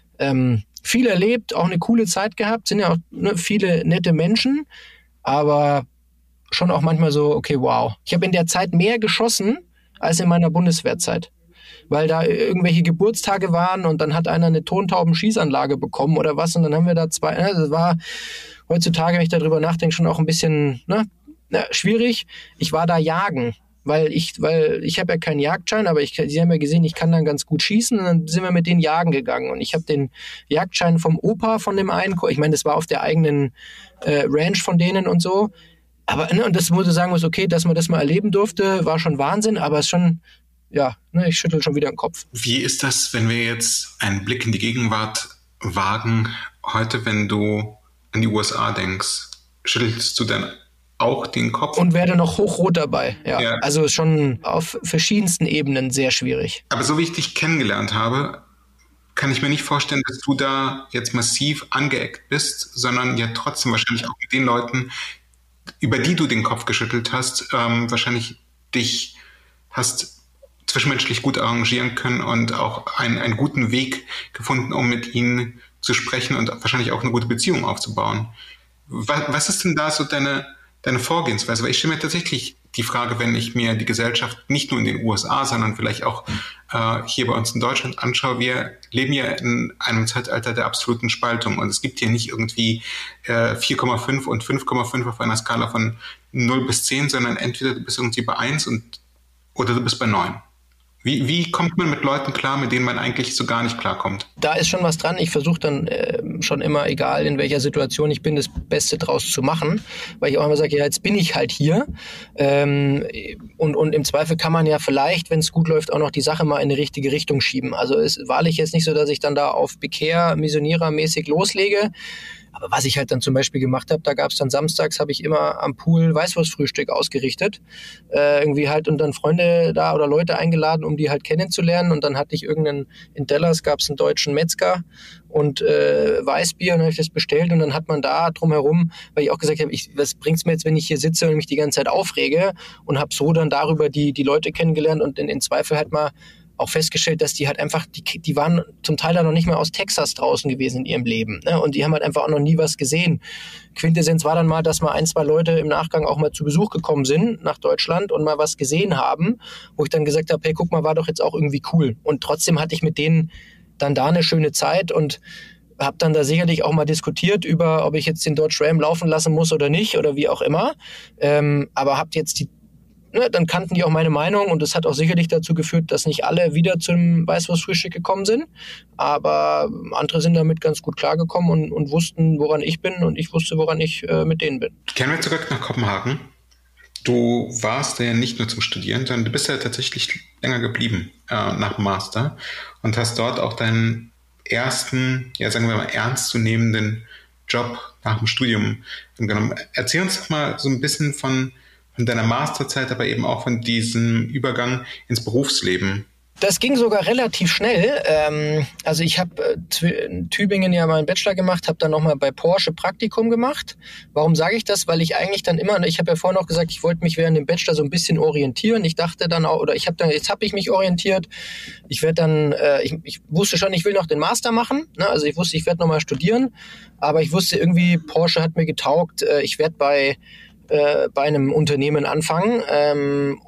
viel erlebt, auch eine coole Zeit gehabt, sind ja auch viele nette Menschen, aber schon auch manchmal so, okay, wow. Ich habe in der Zeit mehr geschossen als in meiner Bundeswehrzeit, weil da irgendwelche Geburtstage waren und dann hat einer eine Tontaubenschießanlage bekommen oder was und dann haben wir da zwei, das war heutzutage, wenn ich darüber nachdenke, schon auch ein bisschen schwierig. Ich war da jagen. Weil ich habe ja keinen Jagdschein, aber Sie haben ja gesehen, ich kann dann ganz gut schießen und dann sind wir mit denen jagen gegangen und ich habe den Jagdschein vom Opa von dem einen, ich meine, das war auf der eigenen Ranch von denen und so, aber und das muss ich sagen, okay, dass man das mal erleben durfte, war schon Wahnsinn, aber es ist schon, ja, ich schüttel schon wieder den Kopf. Wie ist das, wenn wir jetzt einen Blick in die Gegenwart wagen, heute, wenn du an die USA denkst, schüttelst du dann auch den Kopf? Und werde noch hochrot dabei, ja. Also schon auf verschiedensten Ebenen sehr schwierig. Aber so wie ich dich kennengelernt habe, kann ich mir nicht vorstellen, dass du da jetzt massiv angeeckt bist, sondern ja trotzdem wahrscheinlich auch mit den Leuten, über die du den Kopf geschüttelt hast, wahrscheinlich dich hast zwischenmenschlich gut arrangieren können und auch einen guten Weg gefunden, um mit ihnen zu sprechen und wahrscheinlich auch eine gute Beziehung aufzubauen. Was ist denn da so deine Vorgehensweise? Weil ich stelle mir tatsächlich die Frage, wenn ich mir die Gesellschaft nicht nur in den USA, sondern vielleicht auch hier bei uns in Deutschland anschaue, wir leben ja in einem Zeitalter der absoluten Spaltung und es gibt hier nicht irgendwie 4,5 und 5,5 auf einer Skala von 0 bis 10, sondern entweder du bist irgendwie bei 1 oder du bist bei 9. Wie kommt man mit Leuten klar, mit denen man eigentlich so gar nicht klarkommt? Da ist schon was dran. Ich versuche dann schon immer, egal in welcher Situation ich bin, das Beste draus zu machen. Weil ich auch immer sage, ja, jetzt bin ich halt hier. Und im Zweifel kann man ja vielleicht, wenn es gut läuft, auch noch die Sache mal in die richtige Richtung schieben. Also ist wahrlich jetzt nicht so, dass ich dann da auf Bekehr, Missionierer-mäßig loslege. Aber was ich halt dann zum Beispiel gemacht habe, da gab es dann samstags, habe ich immer am Pool Weißwurstfrühstück ausgerichtet. Irgendwie halt und dann Freunde da oder Leute eingeladen, um die halt kennenzulernen. Und dann hatte ich in Dallas gab es einen deutschen Metzger und Weißbier und dann habe ich das bestellt und dann hat man da drumherum, weil ich auch gesagt habe, was bringt's mir jetzt, wenn ich hier sitze und mich die ganze Zeit aufrege und habe so dann darüber die Leute kennengelernt und in Zweifel halt mal auch festgestellt, dass die halt einfach, die waren zum Teil da noch nicht mehr aus Texas draußen gewesen in ihrem Leben, ne? Und die haben halt einfach auch noch nie was gesehen. Quintessenz war dann mal, dass mal 1, 2 Leute im Nachgang auch mal zu Besuch gekommen sind nach Deutschland und mal was gesehen haben, wo ich dann gesagt habe, hey, guck mal, war doch jetzt auch irgendwie cool. Und trotzdem hatte ich mit denen dann da eine schöne Zeit und habe dann da sicherlich auch mal diskutiert über, ob ich jetzt den Dodge Ram laufen lassen muss oder nicht oder wie auch immer. Aber habt jetzt dann kannten die auch meine Meinung und das hat auch sicherlich dazu geführt, dass nicht alle wieder zum Weißwurstfrühstück gekommen sind, aber andere sind damit ganz gut klargekommen und wussten, woran ich bin und ich wusste, woran ich mit denen bin. Kehren wir zurück nach Kopenhagen. Du warst ja nicht nur zum Studieren, sondern du bist ja tatsächlich länger geblieben nach dem Master und hast dort auch deinen ersten, ja sagen wir mal, ernstzunehmenden Job nach dem Studium genommen. Erzähl uns doch mal so ein bisschen von deiner Masterzeit, aber eben auch von diesem Übergang ins Berufsleben. Das ging sogar relativ schnell. Also ich habe in Tübingen ja meinen Bachelor gemacht, habe dann nochmal bei Porsche Praktikum gemacht. Warum sage ich das? Weil ich eigentlich dann immer, ich habe ja vorhin auch gesagt, ich wollte mich während dem Bachelor so ein bisschen orientieren. Ich dachte dann auch, jetzt habe ich mich orientiert. Ich werde dann, ich wusste schon, ich will noch den Master machen. Ne? Also ich wusste, ich werde nochmal studieren. Aber ich wusste irgendwie, Porsche hat mir getaugt. Ich werde bei einem Unternehmen anfangen.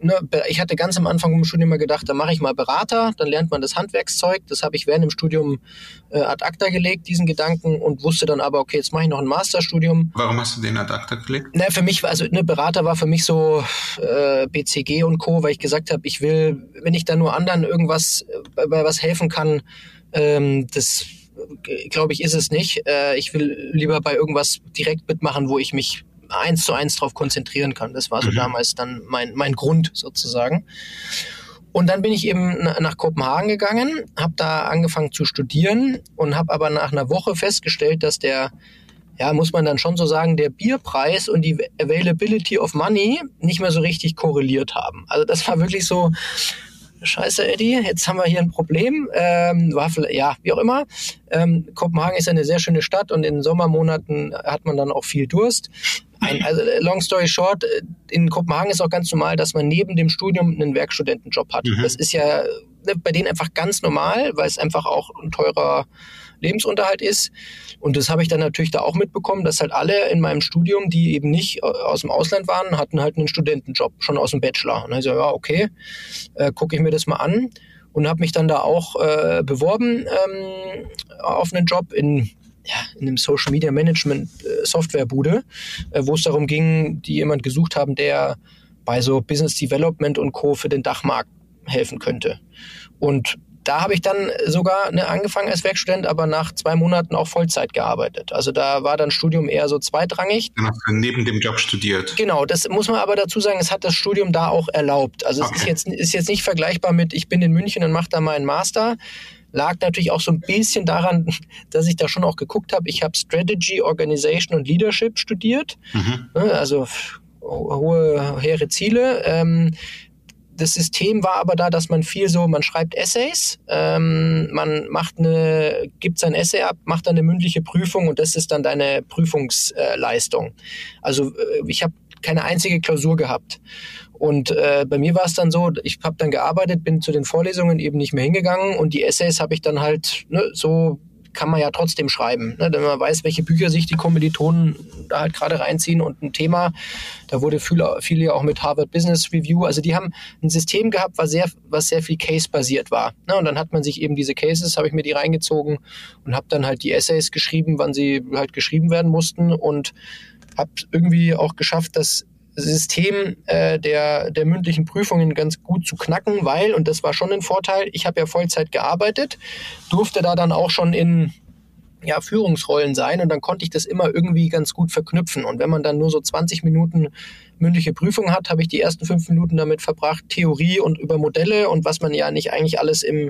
ich hatte ganz am Anfang im Studium immer gedacht, da mache ich mal Berater, dann lernt man das Handwerkszeug. Das habe ich während dem Studium ad acta gelegt, diesen Gedanken, und wusste dann aber, okay, jetzt mache ich noch ein Masterstudium. Warum hast du den ad acta gelegt? Für mich, also Berater war für mich so BCG und Co., weil ich gesagt habe, ich will, wenn ich da nur anderen irgendwas bei was helfen kann, das glaube ich, ist es nicht. Ich will lieber bei irgendwas direkt mitmachen, wo ich mich 1:1 drauf konzentrieren kann. Das war so damals dann mein Grund sozusagen. Und dann bin ich eben nach Kopenhagen gegangen, habe da angefangen zu studieren und habe aber nach einer Woche festgestellt, dass muss man dann schon so sagen, der Bierpreis und die Availability of Money nicht mehr so richtig korreliert haben. Also das war wirklich so, Scheiße, Eddie, jetzt haben wir hier ein Problem. Wie auch immer. Kopenhagen ist eine sehr schöne Stadt und in den Sommermonaten hat man dann auch viel Durst. Long story short, in Kopenhagen ist auch ganz normal, dass man neben dem Studium einen Werkstudentenjob hat. Das ist ja bei denen einfach ganz normal, weil es einfach auch ein teurer Lebensunterhalt ist. Und das habe ich dann natürlich da auch mitbekommen, dass halt alle in meinem Studium, die eben nicht aus dem Ausland waren, hatten halt einen Studentenjob, schon aus dem Bachelor. Und dann so, ja, okay, gucke ich mir das mal an und habe mich dann da auch beworben auf einen Job in einem Social Media Management Softwarebude, wo es darum ging, die jemand gesucht haben, der bei so Business Development und Co. für den Dachmarkt helfen könnte. Und da habe ich dann sogar angefangen als Werkstudent, aber nach 2 Monaten auch Vollzeit gearbeitet. Also da war dann Studium eher so zweitrangig. Dann hast du neben dem Job studiert. Genau, das muss man aber dazu sagen, es hat das Studium da auch erlaubt. Also es ist jetzt nicht vergleichbar mit, ich bin in München und mache da meinen Master. Lag natürlich auch so ein bisschen daran, dass ich da schon auch geguckt habe. Ich habe Strategy, Organization und Leadership studiert. Also hehre Ziele. Das System war aber da, dass man man schreibt Essays, man gibt sein Essay ab, macht dann eine mündliche Prüfung und das ist dann deine Prüfungsleistung. Also ich habe keine einzige Klausur gehabt. Und bei mir war es dann so, ich habe dann gearbeitet, bin zu den Vorlesungen eben nicht mehr hingegangen und die Essays habe ich dann halt, so kann man ja trotzdem schreiben, wenn man weiß, welche Bücher sich die Kommilitonen da halt gerade reinziehen und ein Thema, da wurde viele ja auch mit Harvard Business Review, also die haben ein System gehabt, was sehr viel Case-basiert war. Und dann hat man sich eben diese Cases, habe ich mir die reingezogen und habe dann halt die Essays geschrieben, wann sie halt geschrieben werden mussten und habe irgendwie auch geschafft, das System der mündlichen Prüfungen ganz gut zu knacken, weil, und das war schon ein Vorteil, ich habe ja Vollzeit gearbeitet, durfte da dann auch schon in Führungsrollen sein und dann konnte ich das immer irgendwie ganz gut verknüpfen. Und wenn man dann nur so 20 Minuten mündliche Prüfung hat, habe ich die ersten 5 Minuten damit verbracht, Theorie und über Modelle und was man ja nicht eigentlich alles im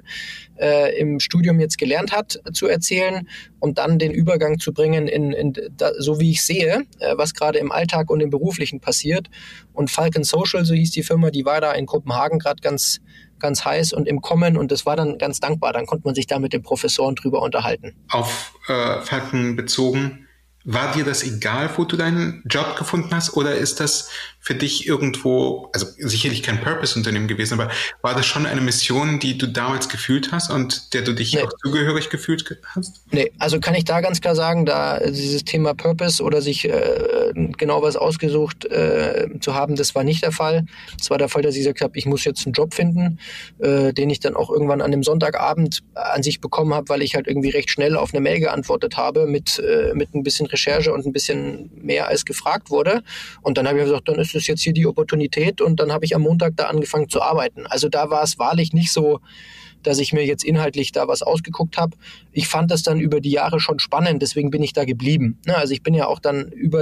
Studium jetzt gelernt hat, zu erzählen und dann den Übergang zu bringen so wie ich sehe, was gerade im Alltag und im Beruflichen passiert. Und Falcon Social, so hieß die Firma, die war da in Kopenhagen gerade ganz heiß und im Kommen und das war dann ganz dankbar. Dann konnte man sich da mit den Professoren drüber unterhalten. Auf Falcon bezogen, war dir das egal, wo du deinen Job gefunden hast, oder ist das für dich irgendwo, also sicherlich kein Purpose-Unternehmen gewesen, aber war das schon eine Mission, die du damals gefühlt hast und der du dich auch zugehörig gefühlt hast? Nee, also kann ich da ganz klar sagen, da dieses Thema Purpose oder sich genau was ausgesucht zu haben, das war nicht der Fall. Es war der Fall, dass ich gesagt habe, ich muss jetzt einen Job finden, den ich dann auch irgendwann an dem Sonntagabend an sich bekommen habe, weil ich halt irgendwie recht schnell auf eine Mail geantwortet habe mit ein bisschen Recherche und ein bisschen mehr als gefragt wurde. Und dann habe ich gesagt, dann ist es jetzt hier die Opportunität und dann habe ich am Montag da angefangen zu arbeiten. Also da war es wahrlich nicht so, dass ich mir jetzt inhaltlich da was ausgeguckt habe. Ich fand das dann über die Jahre schon spannend, deswegen bin ich da geblieben. Also ich bin ja auch dann über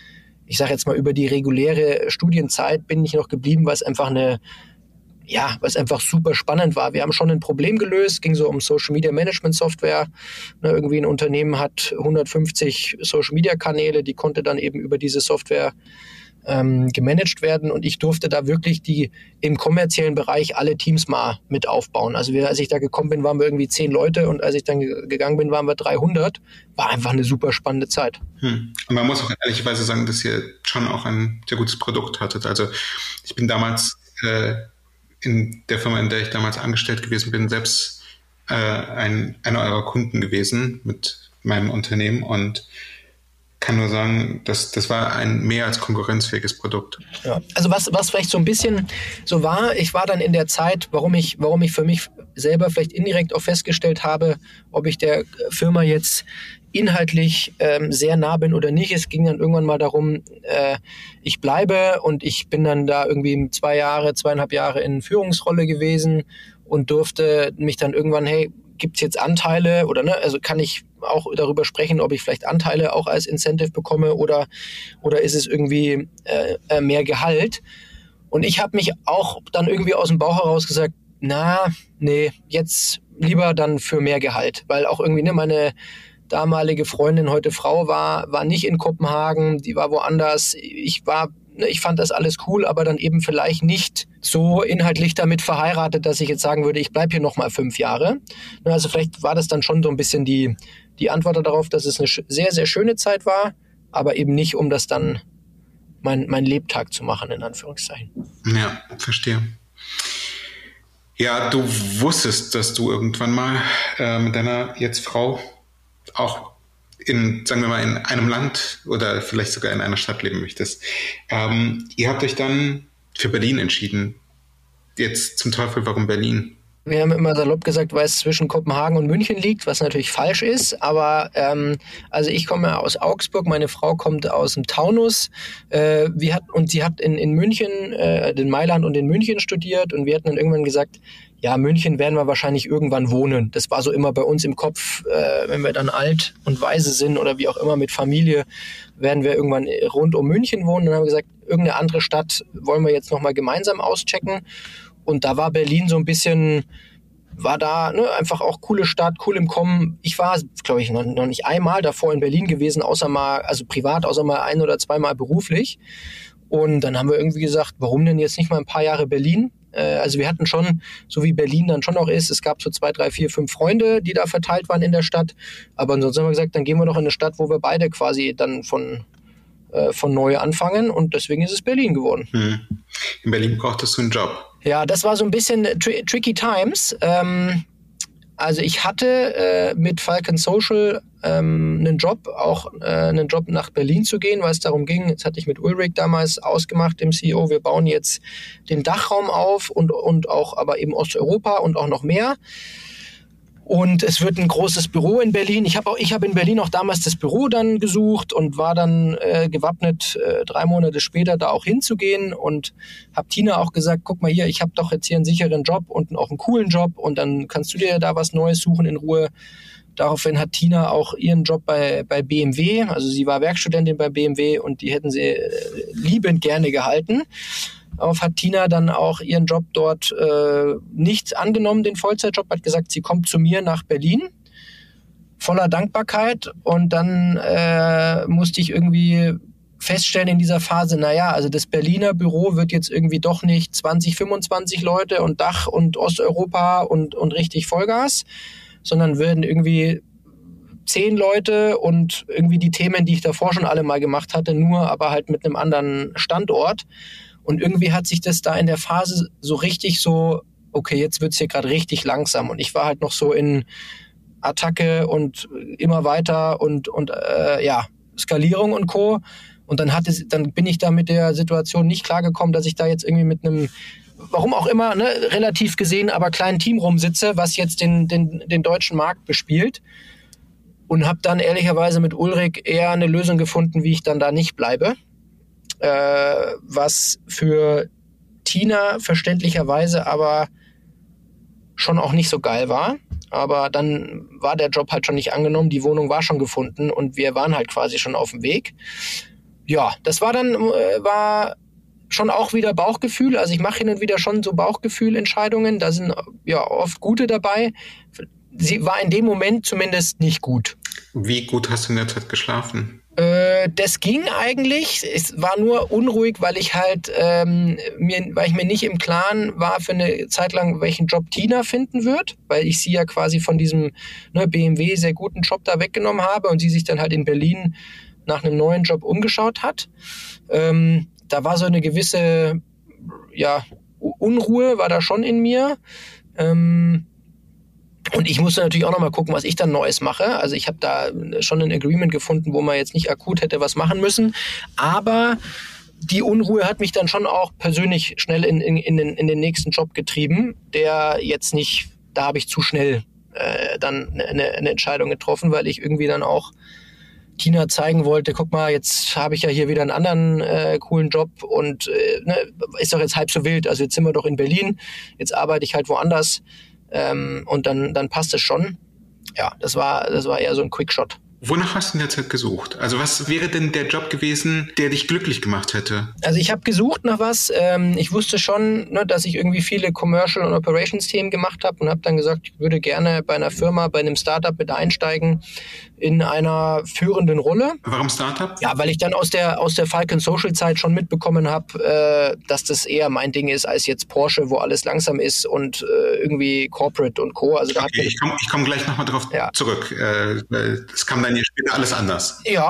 die reguläre Studienzeit bin ich noch geblieben, weil es einfach super spannend war. Wir haben schon ein Problem gelöst, ging so um Social Media Management Software. Irgendwie ein Unternehmen hat 150 Social Media Kanäle, die konnte dann eben über diese Software gemanagt werden und ich durfte da wirklich im kommerziellen Bereich alle Teams mal mit aufbauen. Also als ich da gekommen bin, waren wir irgendwie 10 Leute und als ich dann gegangen bin, waren wir 300. War einfach eine super spannende Zeit. Und man muss auch ehrlicherweise sagen, dass ihr schon auch ein sehr gutes Produkt hattet. Also ich bin damals in der Firma, in der ich damals angestellt gewesen bin, selbst einer eurer Kunden gewesen mit meinem Unternehmen und kann nur sagen, das war ein mehr als konkurrenzfähiges Produkt. Ja. Also was vielleicht so ein bisschen so war, ich war dann in der Zeit, warum ich für mich selber vielleicht indirekt auch festgestellt habe, ob ich der Firma jetzt inhaltlich sehr nah bin oder nicht. Es ging dann irgendwann mal darum, ich bleibe, und ich bin dann da irgendwie 2,5 Jahre in Führungsrolle gewesen und durfte mich dann irgendwann, hey, gibt's jetzt Anteile oder also kann ich auch darüber sprechen, ob ich vielleicht Anteile auch als Incentive bekomme oder ist es irgendwie mehr Gehalt? Und ich habe mich auch dann irgendwie aus dem Bauch heraus gesagt, nee, jetzt lieber dann für mehr Gehalt, weil auch irgendwie meine damalige Freundin, heute Frau, war nicht in Kopenhagen, die war woanders. Ich fand das alles cool, aber dann eben vielleicht nicht so inhaltlich damit verheiratet, dass ich jetzt sagen würde, ich bleibe hier nochmal 5 Jahre. Also vielleicht war das dann schon so ein bisschen die Antwort darauf, dass es eine sehr, sehr schöne Zeit war, aber eben nicht, um das dann mein Lebtag zu machen, in Anführungszeichen. Ja, verstehe. Ja, du wusstest, dass du irgendwann mal mit deiner jetzt Frau auch sagen wir mal, in einem Land oder vielleicht sogar in einer Stadt leben möchtest. Ihr habt euch dann für Berlin entschieden. Jetzt zum Teufel, warum Berlin? Wir haben immer salopp gesagt, weil es zwischen Kopenhagen und München liegt, was natürlich falsch ist. Aber also ich komme aus Augsburg, meine Frau kommt aus dem Taunus. Sie hat in München, in Mailand und in München studiert. Und wir hatten dann irgendwann gesagt, ja, München werden wir wahrscheinlich irgendwann wohnen. Das war so immer bei uns im Kopf, wenn wir dann alt und weise sind oder wie auch immer mit Familie, werden wir irgendwann rund um München wohnen. Dann haben wir gesagt, irgendeine andere Stadt wollen wir jetzt nochmal gemeinsam auschecken. Und da war Berlin so ein bisschen, war da einfach auch coole Stadt, cool im Kommen. Ich war, glaube ich, noch nicht einmal davor in Berlin gewesen, außer mal, also privat, außer mal 1 oder 2 Mal beruflich. Und dann haben wir irgendwie gesagt, warum denn jetzt nicht mal ein paar Jahre Berlin? Also wir hatten schon, so wie Berlin dann schon auch ist, es gab so 2, 3, 4, 5 Freunde, die da verteilt waren in der Stadt. Aber ansonsten haben wir gesagt, dann gehen wir doch in eine Stadt, wo wir beide quasi dann von neu anfangen. Und deswegen ist es Berlin geworden. In Berlin brauchtest du einen Job. Ja, das war so ein bisschen tricky times. Also ich hatte mit Falcon Social einen Job nach Berlin zu gehen, weil es darum ging, jetzt hatte ich mit Ulrich damals ausgemacht, dem CEO, wir bauen jetzt den Dachraum auf und auch aber eben Osteuropa und auch noch mehr. Und es wird ein großes Büro in Berlin. Ich habe in Berlin auch damals das Büro dann gesucht und war dann gewappnet, 3 Monate später da auch hinzugehen und habe Tina auch gesagt, guck mal hier, ich habe doch jetzt hier einen sicheren Job und auch einen coolen Job und dann kannst du dir da was Neues suchen in Ruhe. Daraufhin hat Tina auch ihren Job bei BMW, also sie war Werkstudentin bei BMW und die hätten sie liebend gerne gehalten. Darauf hat Tina dann auch ihren Job dort nicht angenommen, den Vollzeitjob, hat gesagt, sie kommt zu mir nach Berlin, voller Dankbarkeit. Und dann musste ich irgendwie feststellen in dieser Phase, also das Berliner Büro wird jetzt irgendwie doch nicht 20, 25 Leute und Dach und Osteuropa und richtig Vollgas, sondern werden irgendwie 10 Leute und irgendwie die Themen, die ich davor schon alle mal gemacht hatte, nur aber halt mit einem anderen Standort. Und irgendwie hat sich das da in der Phase so richtig so, okay, jetzt wird's hier gerade richtig langsam. Und ich war halt noch so in Attacke und immer weiter und Skalierung und Co. Und dann bin ich da mit der Situation nicht klargekommen, dass ich da jetzt irgendwie mit einem, warum auch immer, relativ gesehen, aber kleinen Team rumsitze, was jetzt den deutschen Markt bespielt. Und habe dann ehrlicherweise mit Ulrich eher eine Lösung gefunden, wie ich dann da nicht bleibe. Was für Tina verständlicherweise aber schon auch nicht so geil war. Aber dann war der Job halt schon nicht angenommen, die Wohnung war schon gefunden und wir waren halt quasi schon auf dem Weg. Ja, das war schon auch wieder Bauchgefühl. Also ich mache hin und wieder schon so Bauchgefühlentscheidungen. Da sind ja oft gute dabei. Sie war in dem Moment zumindest nicht gut. Wie gut hast du in der Zeit geschlafen? Das ging eigentlich. Es war nur unruhig, weil ich halt, weil ich mir nicht im Klaren war für eine Zeit lang, welchen Job Tina finden wird, weil ich sie ja quasi von diesem BMW sehr guten Job da weggenommen habe und sie sich dann halt in Berlin nach einem neuen Job umgeschaut hat. Da war so eine gewisse, Unruhe war da schon in mir. Und Und ich musste natürlich auch nochmal gucken, was ich dann Neues mache. Also ich habe da schon ein Agreement gefunden, wo man jetzt nicht akut hätte was machen müssen. Aber die Unruhe hat mich dann schon auch persönlich schnell in den nächsten Job getrieben, der jetzt nicht, da habe ich zu schnell dann eine Entscheidung getroffen, weil ich irgendwie dann auch Tina zeigen wollte, guck mal, jetzt habe ich ja hier wieder einen anderen coolen Job und ist doch jetzt halb so wild. Also jetzt sind wir doch in Berlin, jetzt arbeite ich halt woanders und dann passt es schon. Ja, das war eher so ein Quickshot. Wonach hast du in der Zeit gesucht? Also was wäre denn der Job gewesen, der dich glücklich gemacht hätte? Also ich habe gesucht nach was. Ich wusste schon, dass ich irgendwie viele Commercial- und Operations-Themen gemacht habe und habe dann gesagt, ich würde gerne bei einer Firma, bei einem Startup mit einsteigen in einer führenden Rolle. Warum Startup? Ja, weil ich dann aus der Falcon Social Zeit schon mitbekommen habe, dass das eher mein Ding ist als jetzt Porsche, wo alles langsam ist und irgendwie Corporate und Co. Also da okay, ich komm gleich nochmal drauf zurück. Das kam dann ja später alles anders. Ja,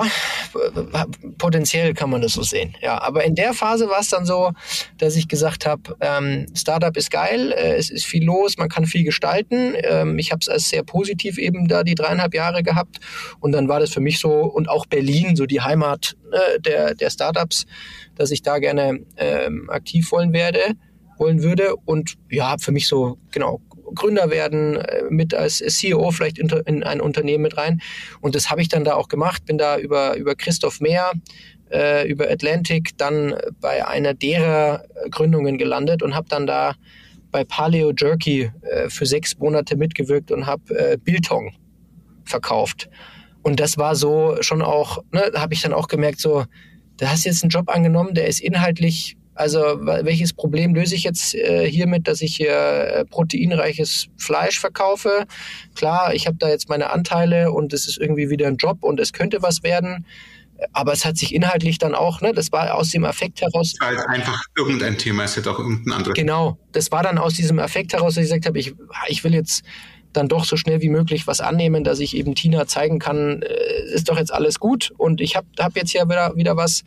potenziell kann man das so sehen. Ja, aber in der Phase war es dann so, dass ich gesagt habe, Startup ist geil, es ist viel los, man kann viel gestalten. Ich habe es als sehr positiv eben da die 3,5 Jahre gehabt. Und dann war das für mich so, und auch Berlin, so die Heimat der Startups, dass ich da gerne aktiv wollen würde. Und ja, für mich so, genau, Gründer werden, mit als CEO vielleicht in ein Unternehmen mit rein. Und das habe ich dann da auch gemacht, bin da über Christoph Mehr, über Atlantic, dann bei einer derer Gründungen gelandet und habe dann da bei Paleo Jerky für 6 Monate mitgewirkt und habe Biltong verkauft. Und das war so schon auch, habe ich dann auch gemerkt, so, da hast du jetzt einen Job angenommen, der ist inhaltlich, also welches Problem löse ich jetzt hiermit, dass ich hier proteinreiches Fleisch verkaufe? Klar, ich habe da jetzt meine Anteile und es ist irgendwie wieder ein Job und es könnte was werden. Aber es hat sich inhaltlich dann auch, das war aus dem Affekt heraus. Weil einfach irgendein Thema ist, jetzt auch irgendein anderes. Genau, das war dann aus diesem Affekt heraus, dass ich gesagt habe, ich will jetzt dann doch so schnell wie möglich was annehmen, dass ich eben Tina zeigen kann, ist doch jetzt alles gut und ich hab jetzt ja wieder was.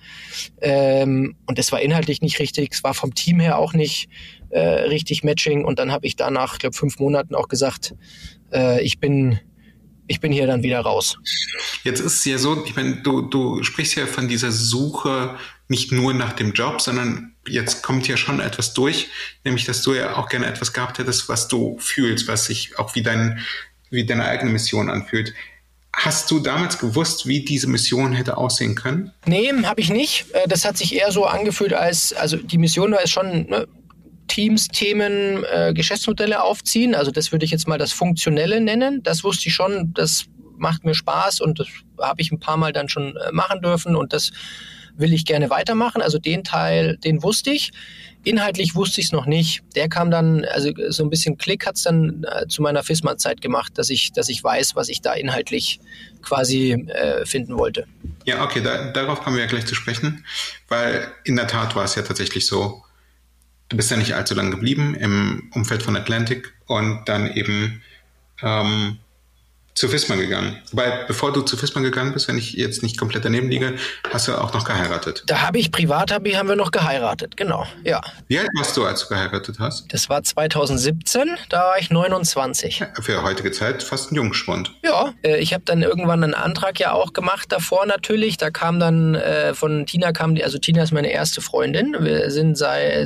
Und das war inhaltlich nicht richtig, es war vom Team her auch nicht richtig Matching und dann habe ich danach, ich glaube 5 Monaten auch gesagt, ich bin hier dann wieder raus. Jetzt ist es ja so, ich meine, du sprichst ja von dieser Suche nicht nur nach dem Job, sondern jetzt kommt ja schon etwas durch, nämlich, dass du ja auch gerne etwas gehabt hättest, was du fühlst, was sich auch wie deine eigene Mission anfühlt. Hast du damals gewusst, wie diese Mission hätte aussehen können? Nee, habe ich nicht. Das hat sich eher so angefühlt also die Mission war es schon, Teams, Themen, Geschäftsmodelle aufziehen. Also das würde ich jetzt mal das Funktionelle nennen. Das wusste ich schon, das macht mir Spaß und das habe ich ein paar Mal dann schon machen dürfen und das will ich gerne weitermachen. Also den Teil, den wusste ich. Inhaltlich wusste ich es noch nicht. Der kam dann, also so ein bisschen Klick hat es dann zu meiner FISMA-Zeit gemacht, dass ich weiß, was ich da inhaltlich quasi finden wollte. Ja, okay, darauf kommen wir ja gleich zu sprechen, weil in der Tat war es ja tatsächlich so, du bist ja nicht allzu lange geblieben im Umfeld von Atlantic und dann eben zu FISMA gegangen. Wobei, bevor du zu FISMA gegangen bist, wenn ich jetzt nicht komplett daneben liege, hast du auch noch geheiratet. Da haben wir noch geheiratet, genau, ja. Wie alt warst du, als du geheiratet hast? Das war 2017, da war ich 29. Ja, für heutige Zeit fast ein Jungspund. Ja, ich habe dann irgendwann einen Antrag ja auch gemacht davor natürlich. Da kam dann von Tina also Tina ist meine erste Freundin. Wir sind seit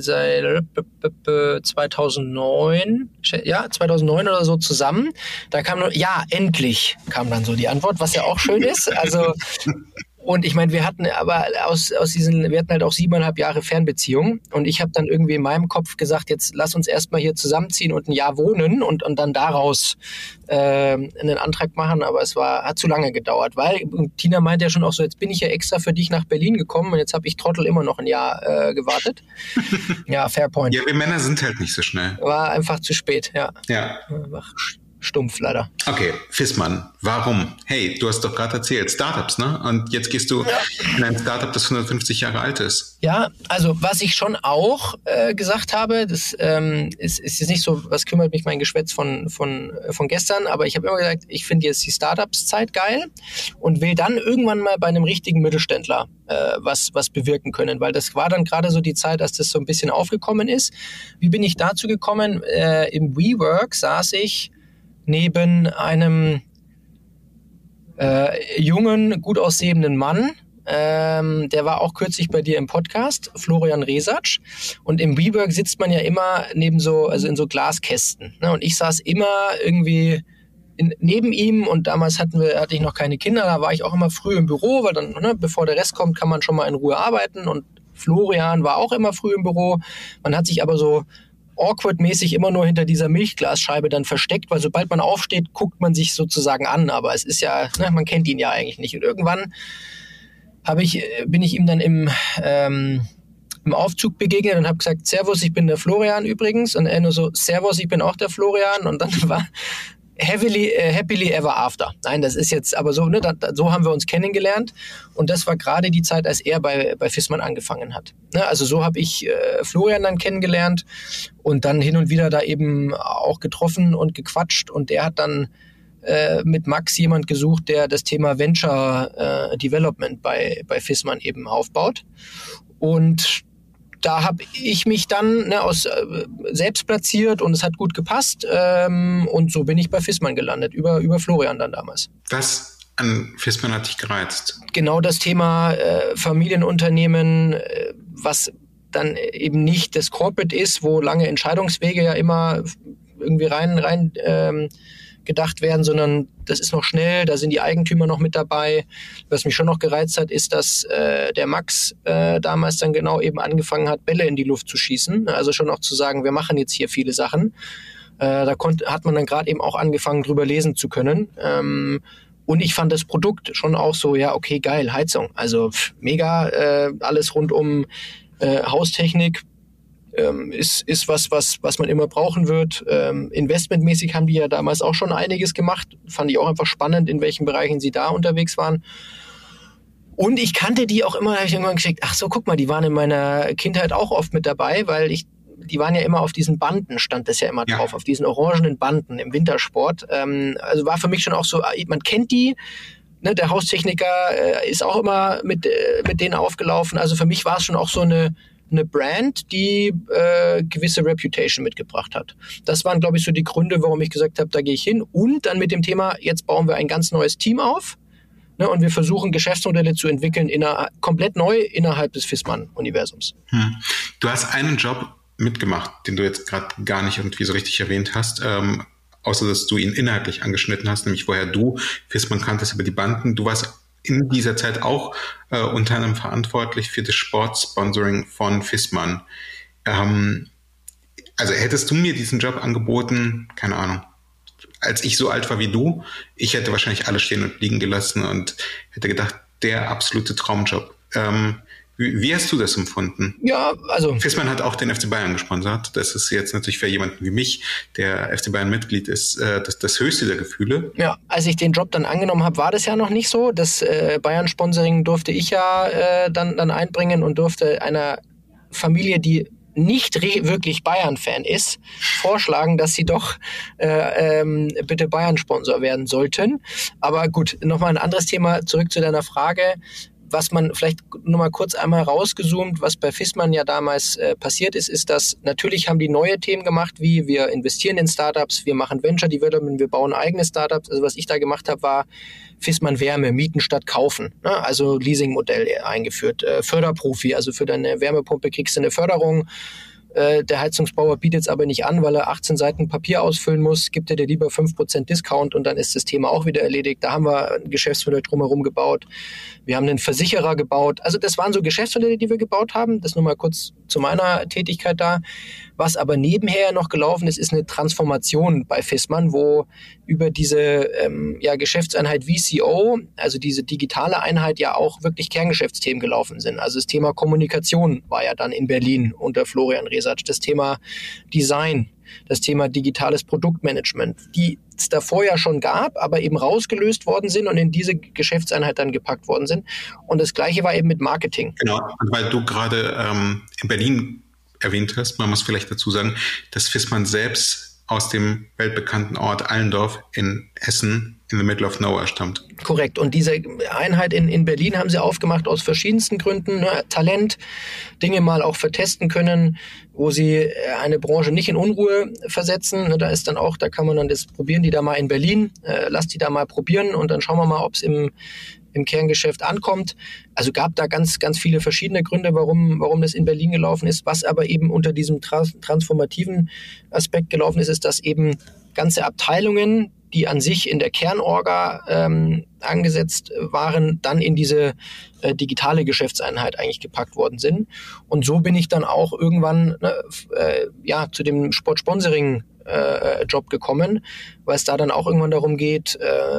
2009 oder so zusammen. Da kam endlich kam dann so die Antwort, was ja auch schön ist. Also, und ich meine, wir hatten aber wir hatten halt auch 7,5 Jahre Fernbeziehung und ich habe dann irgendwie in meinem Kopf gesagt, jetzt lass uns erstmal hier zusammenziehen und ein Jahr wohnen und dann daraus einen Antrag machen, aber hat zu lange gedauert, weil Tina meinte ja schon auch so, jetzt bin ich ja extra für dich nach Berlin gekommen und jetzt habe ich Trottel immer noch ein Jahr gewartet. Ja, fair point. Ja, wir Männer sind halt nicht so schnell. War einfach zu spät, ja. Ja. Stumpf leider. Okay, FISMA, warum? Hey, du hast doch gerade erzählt, Startups, ne? Und jetzt gehst du in ein Startup, das 150 Jahre alt ist. Ja, also was ich schon auch gesagt habe, das ist jetzt nicht so, was kümmert mich mein Geschwätz von gestern, aber ich habe immer gesagt, ich finde jetzt die Startups-Zeit geil und will dann irgendwann mal bei einem richtigen Mittelständler was bewirken können, weil das war dann gerade so die Zeit, als das so ein bisschen aufgekommen ist. Wie bin ich dazu gekommen? Im WeWork saß ich neben einem jungen, gut aussehenden Mann. Der war auch kürzlich bei dir im Podcast, Florian Resatsch. Und im WeWork sitzt man ja immer in so Glaskästen. Ne? Und ich saß immer irgendwie neben ihm, und damals hatte ich noch keine Kinder, da war ich auch immer früh im Büro, weil dann, bevor der Rest kommt, kann man schon mal in Ruhe arbeiten. Und Florian war auch immer früh im Büro. Man hat sich aber so awkward-mäßig immer nur hinter dieser Milchglasscheibe dann versteckt, weil sobald man aufsteht, guckt man sich sozusagen an. Aber es ist ja, man kennt ihn ja eigentlich nicht. Und irgendwann bin ich ihm dann im Aufzug begegnet und habe gesagt, Servus, ich bin der Florian übrigens. Und er nur so, Servus, ich bin auch der Florian. Und dann war happily ever after. Nein, das ist jetzt aber so, so haben wir uns kennengelernt. Und das war gerade die Zeit, als er bei Fissmann angefangen hat. Also so habe ich Florian dann kennengelernt und dann hin und wieder da eben auch getroffen und gequatscht. Und der hat dann mit Max jemand gesucht, der das Thema Venture Development bei Fissmann eben aufbaut. Und da habe ich mich dann selbst platziert und es hat gut gepasst. Und so bin ich bei Fissmann gelandet, über Florian dann damals. Was an Fissmann hat dich gereizt? Genau das Thema Familienunternehmen, was dann eben nicht das Corporate ist, wo lange Entscheidungswege ja immer irgendwie rein gedacht werden, sondern das ist noch schnell, da sind die Eigentümer noch mit dabei. Was mich schon noch gereizt hat, ist, dass der Max damals dann genau eben angefangen hat, Bälle in die Luft zu schießen. Also schon auch zu sagen, wir machen jetzt hier viele Sachen. Hat man dann gerade eben auch angefangen, drüber lesen zu können. Und ich fand das Produkt schon auch so, ja, okay, geil, Heizung. Also mega, alles rund um Haustechnik. Ist was man immer brauchen wird. Investmentmäßig haben die ja damals auch schon einiges gemacht. Fand ich auch einfach spannend, in welchen Bereichen sie da unterwegs waren. Und ich kannte die auch immer, da habe ich irgendwann geschickt, ach so, guck mal, die waren in meiner Kindheit auch oft mit dabei, weil die waren ja immer auf diesen Banden, stand das ja immer drauf, auf diesen orangenen Banden im Wintersport. Also war für mich schon auch so, man kennt die. Ne, der Haustechniker ist auch immer mit denen aufgelaufen. Also für mich war es schon auch so eine Brand, die gewisse Reputation mitgebracht hat. Das waren, glaube ich, so die Gründe, warum ich gesagt habe, da gehe ich hin. Und dann mit dem Thema, jetzt bauen wir ein ganz neues Team auf, ne, und wir versuchen, Geschäftsmodelle zu entwickeln, komplett neu innerhalb des Fissmann-Universums. Du hast einen Job mitgemacht, den du jetzt gerade gar nicht irgendwie so richtig erwähnt hast, außer dass du ihn inhaltlich angeschnitten hast, nämlich woher du Fissmann kanntest über die Banden. Du warst in dieser Zeit auch unter anderem verantwortlich für das Sportsponsoring von Fissmann. Also hättest du mir diesen Job angeboten, keine Ahnung, als ich so alt war wie du, ich hätte wahrscheinlich alles stehen und liegen gelassen und hätte gedacht, der absolute Traumjob. Wie hast du das empfunden? Ja, also Fissmann hat auch den FC Bayern gesponsert. Das ist jetzt natürlich für jemanden wie mich, der FC Bayern Mitglied ist, das höchste der Gefühle. Ja, als ich den Job dann angenommen habe, war das ja noch nicht so. Das Bayern-Sponsoring durfte ich ja dann einbringen und durfte einer Familie, die nicht wirklich Bayern-Fan ist, vorschlagen, dass sie doch bitte Bayern-Sponsor werden sollten. Aber gut, nochmal ein anderes Thema, zurück zu deiner Frage. Was man vielleicht nur mal kurz einmal rausgezoomt, was bei Fissmann ja damals passiert ist, dass natürlich haben die neue Themen gemacht, wie wir investieren in Startups, wir machen Venture Development, wir bauen eigene Startups. Also was ich da gemacht habe, war Fissmann Wärme, mieten statt kaufen. Ne? Also Leasingmodell eingeführt, Förderprofi, also für deine Wärmepumpe kriegst du eine Förderung. Der Heizungsbauer bietet es aber nicht an, weil er 18 Seiten Papier ausfüllen muss, gibt er dir lieber 5% Discount und dann ist das Thema auch wieder erledigt. Da haben wir ein Geschäftsmodell drumherum gebaut. Wir haben einen Versicherer gebaut. Also das waren so Geschäftsmodelle, die wir gebaut haben. Das nur mal kurz zu meiner Tätigkeit da. Was aber nebenher noch gelaufen ist, ist eine Transformation bei Fissmann, wo über diese Geschäftseinheit VCO, also diese digitale Einheit, ja auch wirklich Kerngeschäftsthemen gelaufen sind. Also das Thema Kommunikation war ja dann in Berlin unter Florian Resatsch, das Thema Design, das Thema digitales Produktmanagement, die es davor ja schon gab, aber eben rausgelöst worden sind und in diese Geschäftseinheit dann gepackt worden sind. Und das Gleiche war eben mit Marketing. Genau, und weil du gerade in Berlin erwähnt hast, man muss vielleicht dazu sagen, dass Fissmann selbst aus dem weltbekannten Ort Allendorf in Hessen in the middle of nowhere stammt. Korrekt. Und diese Einheit in Berlin haben sie aufgemacht aus verschiedensten Gründen. Ne? Talent, Dinge mal auch vertesten können, wo sie eine Branche nicht in Unruhe versetzen. Ne? Da ist dann auch, da kann man dann das probieren, die da mal in Berlin, lass die da mal probieren und dann schauen wir mal, ob es im Kerngeschäft ankommt. Also gab da ganz, ganz viele verschiedene Gründe, warum das in Berlin gelaufen ist. Was aber eben unter diesem transformativen Aspekt gelaufen ist, ist, dass eben ganze Abteilungen, die an sich in der Kernorga angesetzt waren, dann in diese digitale Geschäftseinheit eigentlich gepackt worden sind. Und so bin ich dann auch irgendwann zu dem Sportsponsoring-Job gekommen, weil es da dann auch irgendwann darum geht,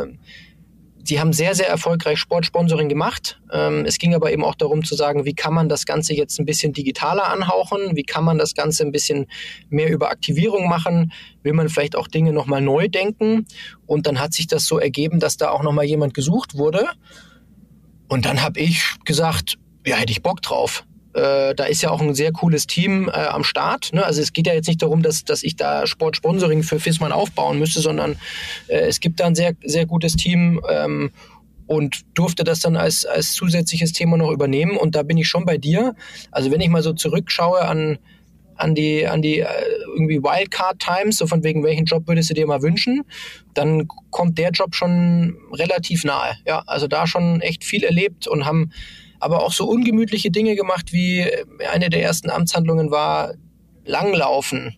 sie haben sehr, sehr erfolgreich Sportsponsoring gemacht. Es ging aber eben auch darum zu sagen, wie kann man das Ganze jetzt ein bisschen digitaler anhauchen? Wie kann man das Ganze ein bisschen mehr über Aktivierung machen? Will man vielleicht auch Dinge nochmal neu denken? Und dann hat sich das so ergeben, dass da auch nochmal jemand gesucht wurde. Und dann habe ich gesagt, ja, hätte ich Bock drauf. Da ist ja auch ein sehr cooles Team am Start. Ne? Also es geht ja jetzt nicht darum, dass ich da Sportsponsoring für Fissmann aufbauen müsste, sondern es gibt da ein sehr, sehr gutes Team und durfte das dann als zusätzliches Thema noch übernehmen. Und da bin ich schon bei dir. Also wenn ich mal so zurückschaue an die irgendwie Wildcard-Times, so von wegen, welchen Job würdest du dir mal wünschen, dann kommt der Job schon relativ nahe. Ja, also da schon echt viel erlebt und haben aber auch so ungemütliche Dinge gemacht, wie eine der ersten Amtshandlungen war, Langlaufen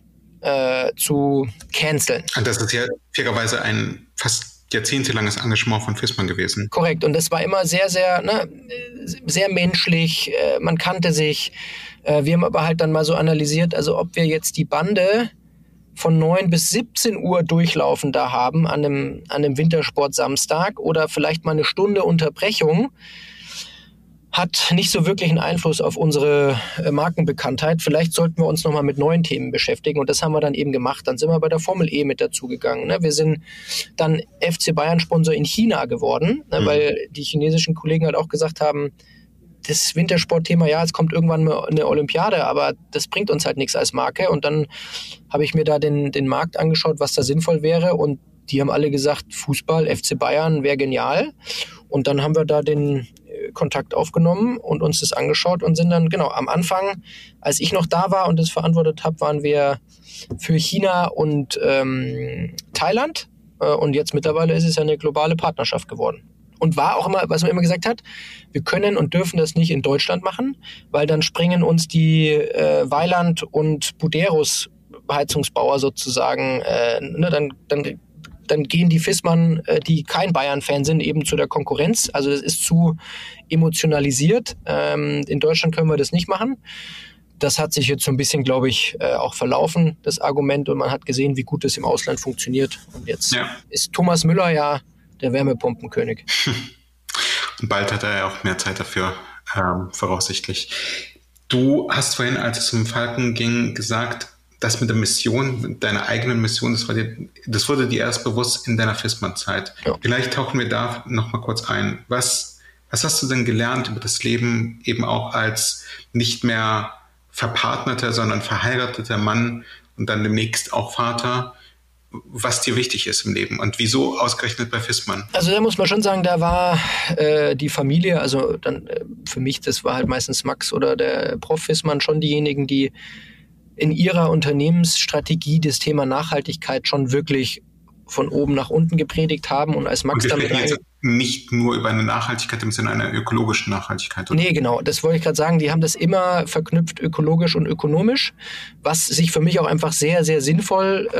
zu canceln. Und das ist ja fairerweise ein fast jahrzehntelanges Engagement von Fissmann gewesen. Korrekt. Und das war immer sehr, sehr, sehr menschlich. Man kannte sich. Wir haben aber halt dann mal so analysiert, also ob wir jetzt die Bande von 9 bis 17 Uhr durchlaufen da haben an einem Wintersport-Samstag oder vielleicht mal eine Stunde Unterbrechung, hat nicht so wirklich einen Einfluss auf unsere Markenbekanntheit. Vielleicht sollten wir uns nochmal mit neuen Themen beschäftigen und das haben wir dann eben gemacht. Dann sind wir bei der Formel E mit dazugegangen. Ne? Wir sind dann FC Bayern-Sponsor in China geworden, ne? Weil die chinesischen Kollegen halt auch gesagt haben, das Wintersportthema, ja, es kommt irgendwann mal eine Olympiade, aber das bringt uns halt nichts als Marke. Und dann habe ich mir da den Markt angeschaut, was da sinnvoll wäre und die haben alle gesagt, Fußball, FC Bayern wäre genial. Und dann haben wir da den Kontakt aufgenommen und uns das angeschaut und sind dann, genau, am Anfang, als ich noch da war und das verantwortet habe, waren wir für China und Thailand. Und jetzt mittlerweile ist es ja eine globale Partnerschaft geworden. Und war auch immer, was man immer gesagt hat, wir können und dürfen das nicht in Deutschland machen, weil dann springen uns die Weiland und Buderus Heizungsbauer sozusagen, dann gehen die Fissmann, die kein Bayern-Fan sind, eben zu der Konkurrenz. Also das ist zu emotionalisiert. In Deutschland können wir das nicht machen. Das hat sich jetzt so ein bisschen, glaube ich, auch verlaufen, das Argument. Und man hat gesehen, wie gut das im Ausland funktioniert. Und jetzt ist Thomas Müller ja der Wärmepumpenkönig. Und bald hat er ja auch mehr Zeit dafür, voraussichtlich. Du hast vorhin, als es um Falken ging, gesagt, das mit der Mission, mit deiner eigenen Mission, das wurde dir erst bewusst in deiner Fissmann-Zeit. Ja. Vielleicht tauchen wir da noch mal kurz ein. Was hast du denn gelernt über das Leben, eben auch als nicht mehr verpartnerter, sondern verheirateter Mann und dann demnächst auch Vater, was dir wichtig ist im Leben und wieso ausgerechnet bei Fissmann? Also da muss man schon sagen, da war die Familie, also dann für mich, das war halt meistens Max oder der Prof Fissmann, schon diejenigen, die in ihrer Unternehmensstrategie das Thema Nachhaltigkeit schon wirklich von oben nach unten gepredigt haben und als Max damit nicht nur über eine Nachhaltigkeit im Sinne einer ökologischen Nachhaltigkeit. Oder? Nee, genau, das wollte ich gerade sagen. Die haben das immer verknüpft, ökologisch und ökonomisch, was sich für mich auch einfach sehr, sehr sinnvoll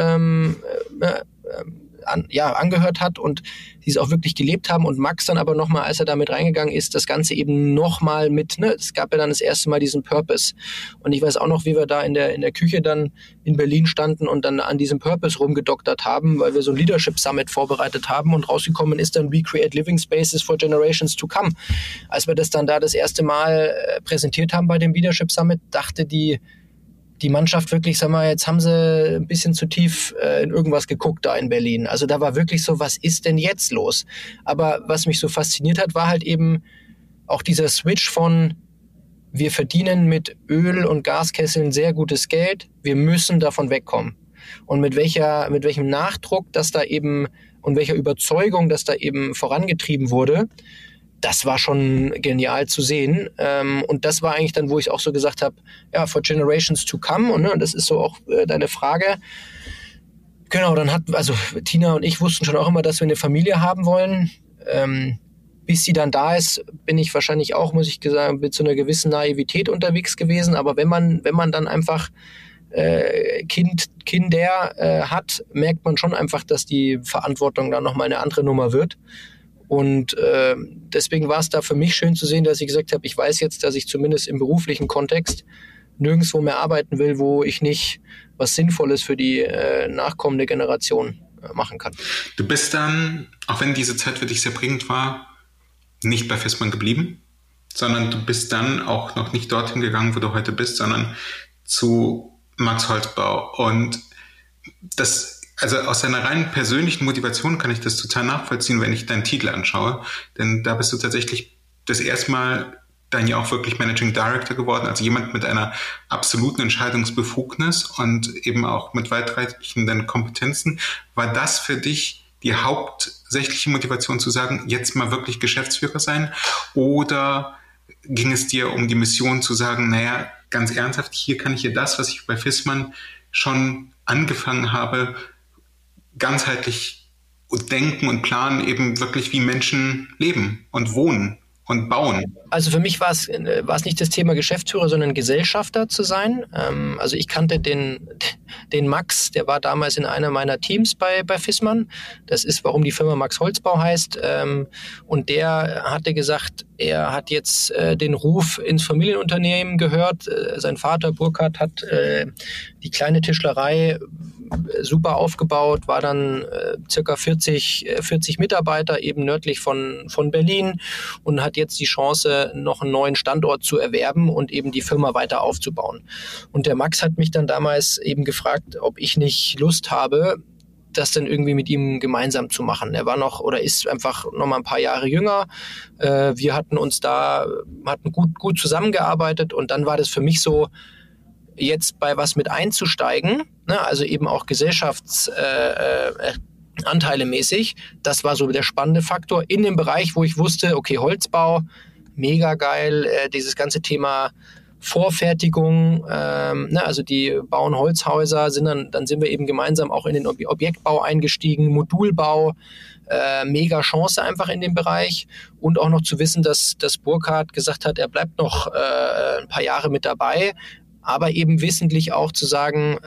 angehört hat und die es auch wirklich gelebt haben. Und Max dann aber nochmal, als er damit reingegangen ist, das Ganze eben nochmal mit, es gab ja dann das erste Mal diesen Purpose. Und ich weiß auch noch, wie wir da in der Küche dann in Berlin standen und dann an diesem Purpose rumgedoktert haben, weil wir so ein Leadership Summit vorbereitet haben und rausgekommen ist dann We Create Living Spaces for Generations to Come. Als wir das dann da das erste Mal präsentiert haben bei dem Leadership Summit, dachte die Mannschaft wirklich, sag mal, jetzt haben sie ein bisschen zu tief in irgendwas geguckt da in Berlin. Also da war wirklich so, was ist denn jetzt los? Aber was mich so fasziniert hat, war halt eben auch dieser Switch von wir verdienen mit Öl- und Gaskesseln sehr gutes Geld, wir müssen davon wegkommen. und mit welchem Nachdruck das da eben und welcher Überzeugung das da eben vorangetrieben wurde, das war schon genial zu sehen. Und das war eigentlich dann, wo ich auch so gesagt habe, ja, for generations to come. Und das ist so auch deine Frage. Genau, also Tina und ich wussten schon auch immer, dass wir eine Familie haben wollen. Bis sie dann da ist, bin ich wahrscheinlich auch, muss ich sagen, mit so einer gewissen Naivität unterwegs gewesen. Aber wenn man dann einfach Kinder hat, merkt man schon einfach, dass die Verantwortung dann nochmal eine andere Nummer wird. Und deswegen war es da für mich schön zu sehen, dass ich gesagt habe, ich weiß jetzt, dass ich zumindest im beruflichen Kontext nirgendwo mehr arbeiten will, wo ich nicht was Sinnvolles für die nachkommende Generation machen kann. Du bist dann, auch wenn diese Zeit für dich sehr prägend war, nicht bei Viessmann geblieben, sondern du bist dann auch noch nicht dorthin gegangen, wo du heute bist, sondern zu Max Holzbau. Und das, also aus deiner rein persönlichen Motivation kann ich das total nachvollziehen, wenn ich deinen Titel anschaue. Denn da bist du tatsächlich das erste Mal dann ja auch wirklich Managing Director geworden, also jemand mit einer absoluten Entscheidungsbefugnis und eben auch mit weitreichenden Kompetenzen. War das für dich die hauptsächliche Motivation zu sagen, jetzt mal wirklich Geschäftsführer sein? Oder ging es dir um die Mission zu sagen, naja, ganz ernsthaft, hier kann ich das, was ich bei Viessmann schon angefangen habe, ganzheitlich denken und planen, eben wirklich wie Menschen leben und wohnen und bauen? Also für mich war es nicht das Thema Geschäftsführer, sondern Gesellschafter zu sein. Also ich kannte den Max, der war damals in einer meiner Teams bei Viessmann. Das ist, warum die Firma Max Holzbau heißt. Und der hatte gesagt, er hat jetzt den Ruf ins Familienunternehmen gehört. Sein Vater Burkhard hat die kleine Tischlerei super aufgebaut, war dann circa 40 Mitarbeiter eben nördlich von Berlin und hat jetzt die Chance, noch einen neuen Standort zu erwerben und eben die Firma weiter aufzubauen. Und der Max hat mich dann damals eben gefragt, ob ich nicht Lust habe, das dann irgendwie mit ihm gemeinsam zu machen. Er war noch oder ist einfach noch mal ein paar Jahre jünger. Wir hatten gut zusammengearbeitet und dann war das für mich so, jetzt bei was mit einzusteigen, ne, also eben auch Gesellschaftsanteile mäßig. Das war so der spannende Faktor in dem Bereich, wo ich wusste, okay, Holzbau, mega geil, dieses ganze Thema Vorfertigung, also die bauen Holzhäuser, dann sind wir eben gemeinsam auch in den Objektbau eingestiegen, Modulbau, mega Chance einfach in dem Bereich und auch noch zu wissen, dass Burkhard gesagt hat, er bleibt noch ein paar Jahre mit dabei, aber eben wissentlich auch zu sagen,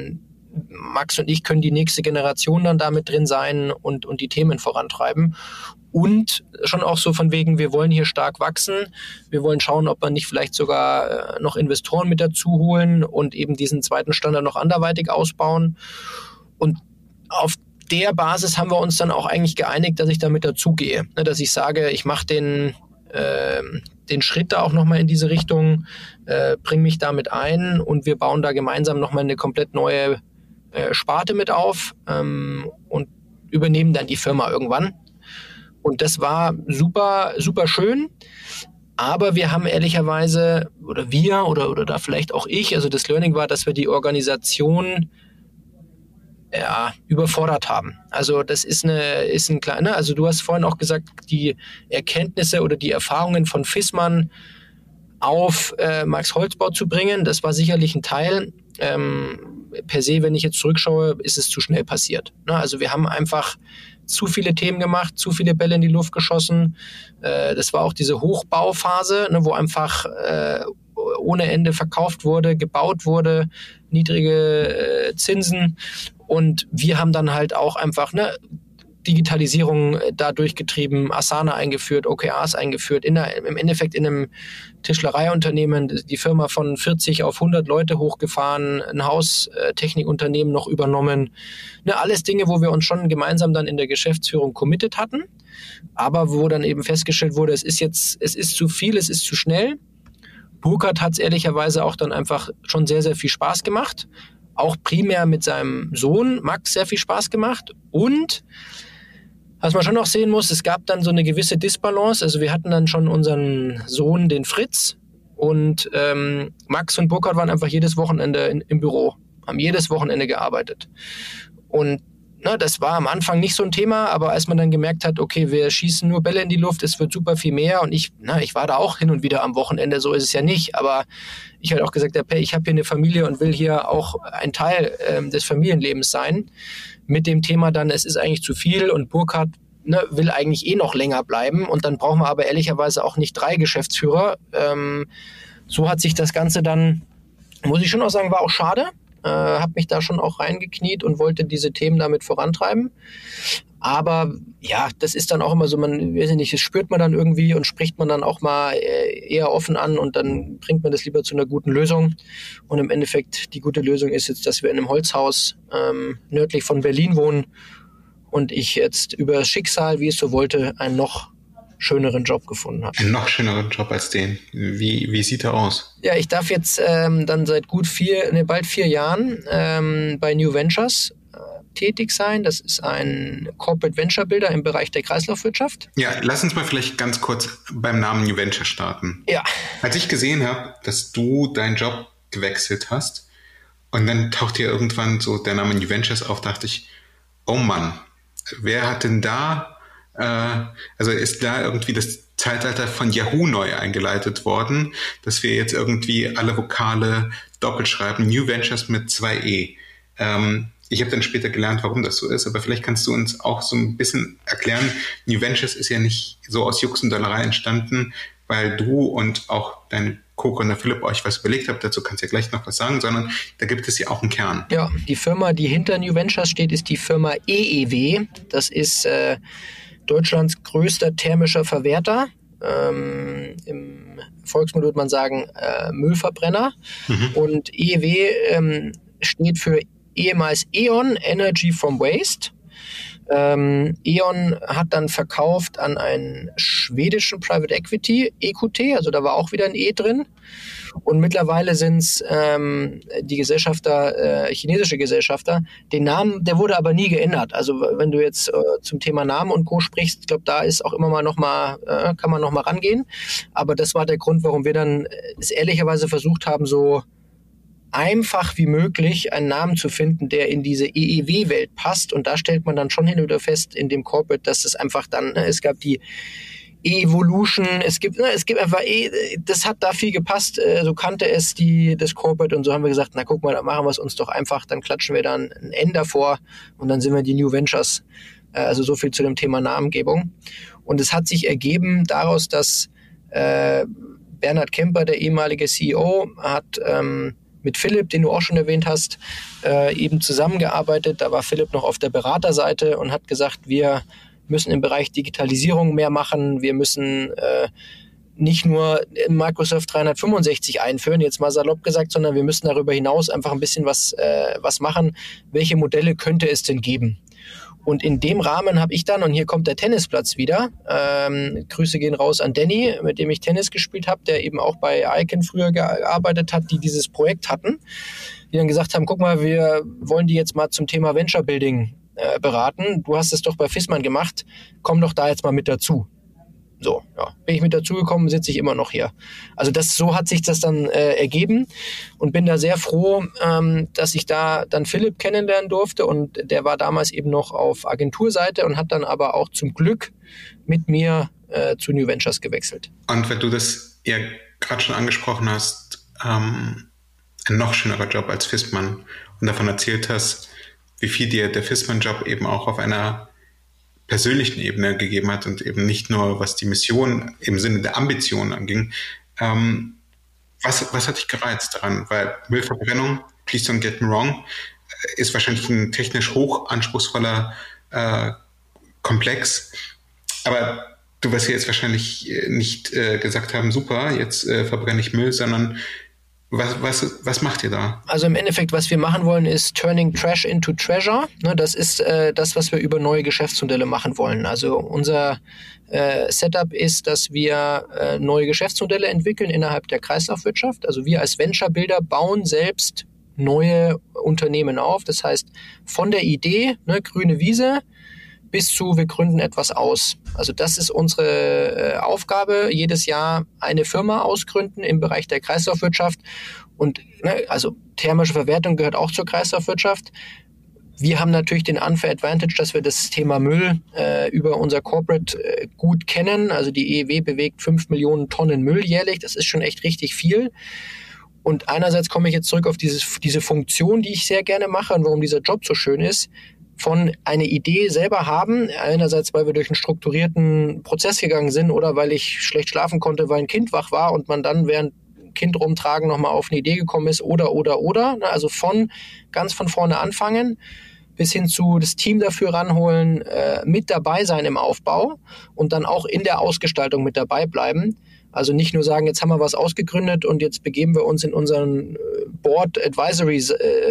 Max und ich können die nächste Generation dann da mit drin sein und die Themen vorantreiben. Und schon auch so von wegen, wir wollen hier stark wachsen, wir wollen schauen, ob wir nicht vielleicht sogar noch Investoren mit dazu holen und eben diesen zweiten Standard noch anderweitig ausbauen. Und auf der Basis haben wir uns dann auch eigentlich geeinigt, dass ich damit dazugehe. Dass ich sage, ich mache den Schritt da auch nochmal in diese Richtung, bringe mich damit ein und wir bauen da gemeinsam nochmal eine komplett neue Sparte mit auf und übernehmen dann die Firma irgendwann. Und das war super, super schön. Aber wir haben ehrlicherweise, oder da vielleicht auch ich, also das Learning war, dass wir die Organisation überfordert haben. Also das ist ein kleiner, also du hast vorhin auch gesagt, die Erkenntnisse oder die Erfahrungen von Viessmann auf Max Holzbau zu bringen, das war sicherlich ein Teil. Per se, wenn ich jetzt zurückschaue, ist es zu schnell passiert. Also wir haben einfach zu viele Themen gemacht, zu viele Bälle in die Luft geschossen. Das war auch diese Hochbauphase, wo einfach ohne Ende verkauft wurde, gebaut wurde, niedrige Zinsen. Und wir haben dann halt auch einfach Digitalisierung da durchgetrieben, Asana eingeführt, OKRs eingeführt, im Endeffekt in einem Tischlereiunternehmen die Firma von 40 auf 100 Leute hochgefahren, ein Haustechnikunternehmen noch übernommen. Alles Dinge, wo wir uns schon gemeinsam dann in der Geschäftsführung committed hatten, aber wo dann eben festgestellt wurde, es ist zu viel, es ist zu schnell. Burkhard hat es ehrlicherweise auch dann einfach schon sehr, sehr viel Spaß gemacht. Auch primär mit seinem Sohn Max sehr viel Spaß gemacht. Und was man schon noch sehen muss, es gab dann so eine gewisse Disbalance. Also wir hatten dann schon unseren Sohn, den Fritz. Und Max und Burkhard waren einfach jedes Wochenende im Büro. haben jedes Wochenende gearbeitet. Und das war am Anfang nicht so ein Thema, aber als man dann gemerkt hat, okay, wir schießen nur Bälle in die Luft, es wird super viel mehr und ich war da auch hin und wieder am Wochenende, so ist es ja nicht, aber ich halt auch gesagt habe, hey, ich habe hier eine Familie und will hier auch ein Teil des Familienlebens sein. Mit dem Thema dann, es ist eigentlich zu viel und Burkhard will eigentlich noch länger bleiben und dann brauchen wir aber ehrlicherweise auch nicht 3 Geschäftsführer. So hat sich das Ganze dann, muss ich schon auch sagen, war auch schade. Habe mich da schon auch reingekniet und wollte diese Themen damit vorantreiben. Aber ja, das ist dann auch immer so, man weiß nicht, das spürt man dann irgendwie und spricht man dann auch mal eher offen an und dann bringt man das lieber zu einer guten Lösung. Und im Endeffekt, die gute Lösung ist jetzt, dass wir in einem Holzhaus nördlich von Berlin wohnen und ich jetzt über das Schicksal, wie es so wollte, einen noch schöneren Job gefunden habe. Einen noch schöneren Job als den. Wie sieht er aus? Ja, ich darf jetzt dann seit bald 4 Jahren bei New Ventures tätig sein. Das ist ein Corporate Venture Builder im Bereich der Kreislaufwirtschaft. Ja, lass uns mal vielleicht ganz kurz beim Namen New Venture starten. Ja. Als ich gesehen habe, dass du deinen Job gewechselt hast und dann taucht hier irgendwann so der Name New Ventures auf, dachte ich, oh Mann, wer hat denn da also ist da irgendwie das Zeitalter von Yahoo neu eingeleitet worden, dass wir jetzt irgendwie alle Vokale doppelt schreiben, New Ventures mit 2 E. Ich habe dann später gelernt, warum das so ist, aber vielleicht kannst du uns auch so ein bisschen erklären, New Ventures ist ja nicht so aus Jux und Dollerei entstanden, weil du und auch dein Co-Gründer Philipp euch was überlegt habt, dazu kannst du ja gleich noch was sagen, sondern da gibt es ja auch einen Kern. Ja, die Firma, die hinter New Ventures steht, ist die Firma EEW. Das ist Deutschlands größter thermischer Verwerter. Im Volksmund würde man sagen Müllverbrenner. Und EEW steht für ehemals E.ON, Energy from Waste. E.ON hat dann verkauft an einen schwedischen Private Equity, EQT, also da war auch wieder ein E drin. Und mittlerweile sind es die Gesellschafter, chinesische Gesellschafter. Den Namen, der wurde aber nie geändert. Also wenn du jetzt zum Thema Namen und Co. sprichst, ich glaube, da ist auch immer mal kann man noch mal rangehen. Aber das war der Grund, warum wir dann es ehrlicherweise versucht haben, so einfach wie möglich einen Namen zu finden, der in diese EEW-Welt passt. Und da stellt man dann schon hin und wieder fest in dem Corporate, dass es einfach dann, es gab die Evolution, es gibt einfach, das hat da viel gepasst, so kannte es das Corporate und so haben wir gesagt, na guck mal, dann machen wir es uns doch einfach, dann klatschen wir dann ein N davor und dann sind wir die New Ventures. Also so viel zu dem Thema Namengebung. Und es hat sich ergeben daraus, dass Bernhard Kemper, der ehemalige CEO, hat mit Philipp, den du auch schon erwähnt hast, eben zusammengearbeitet. Da war Philipp noch auf der Beraterseite und hat gesagt, wir müssen im Bereich Digitalisierung mehr machen. Wir müssen nicht nur Microsoft 365 einführen, jetzt mal salopp gesagt, sondern wir müssen darüber hinaus einfach ein bisschen was machen. Welche Modelle könnte es denn geben? Und in dem Rahmen habe ich dann, und hier kommt der Tennisplatz wieder, Grüße gehen raus an Danny, mit dem ich Tennis gespielt habe, der eben auch bei Icon früher gearbeitet hat, die dieses Projekt hatten, die dann gesagt haben, guck mal, wir wollen die jetzt mal zum Thema Venture Building beraten. Du hast es doch bei Fissmann gemacht, komm doch da jetzt mal mit dazu. So, ja, bin ich mit dazugekommen, sitze ich immer noch hier. Also so hat sich das dann ergeben und bin da sehr froh, dass ich da dann Philipp kennenlernen durfte und der war damals eben noch auf Agenturseite und hat dann aber auch zum Glück mit mir zu New Ventures gewechselt. Und wenn du das ja gerade schon angesprochen hast, ein noch schönerer Job als Fissmann und davon erzählt hast, wie viel dir der Fissmann-Job eben auch auf einer persönlichen Ebene gegeben hat und eben nicht nur, was die Mission im Sinne der Ambitionen anging. Was hat dich gereizt daran? Weil Müllverbrennung, please don't get me wrong, ist wahrscheinlich ein technisch hoch anspruchsvoller Komplex. Aber du wirst ja jetzt wahrscheinlich nicht gesagt haben, super, jetzt verbrenne ich Müll, sondern was macht ihr da? Also im Endeffekt, was wir machen wollen, ist Turning Trash into Treasure. Das ist das, was wir über neue Geschäftsmodelle machen wollen. Also unser Setup ist, dass wir neue Geschäftsmodelle entwickeln innerhalb der Kreislaufwirtschaft. Also wir als Venture-Builder bauen selbst neue Unternehmen auf. Das heißt, von der Idee, grüne Wiese, bis zu wir gründen etwas aus. Also das ist unsere Aufgabe, jedes Jahr eine Firma ausgründen im Bereich der Kreislaufwirtschaft. Und also thermische Verwertung gehört auch zur Kreislaufwirtschaft. Wir haben natürlich den unfair advantage, dass wir das Thema Müll über unser Corporate gut kennen. Also die EEW bewegt 5 Millionen Tonnen Müll jährlich. Das ist schon echt richtig viel. Und einerseits komme ich jetzt zurück auf diese Funktion, die ich sehr gerne mache und warum dieser Job so schön ist, von eine Idee selber haben, einerseits, weil wir durch einen strukturierten Prozess gegangen sind oder weil ich schlecht schlafen konnte, weil ein Kind wach war und man dann während Kind rumtragen nochmal auf eine Idee gekommen ist oder. Also ganz von vorne anfangen bis hin zu das Team dafür ranholen, mit dabei sein im Aufbau und dann auch in der Ausgestaltung mit dabei bleiben. Also nicht nur sagen, jetzt haben wir was ausgegründet und jetzt begeben wir uns in unseren Board Advisory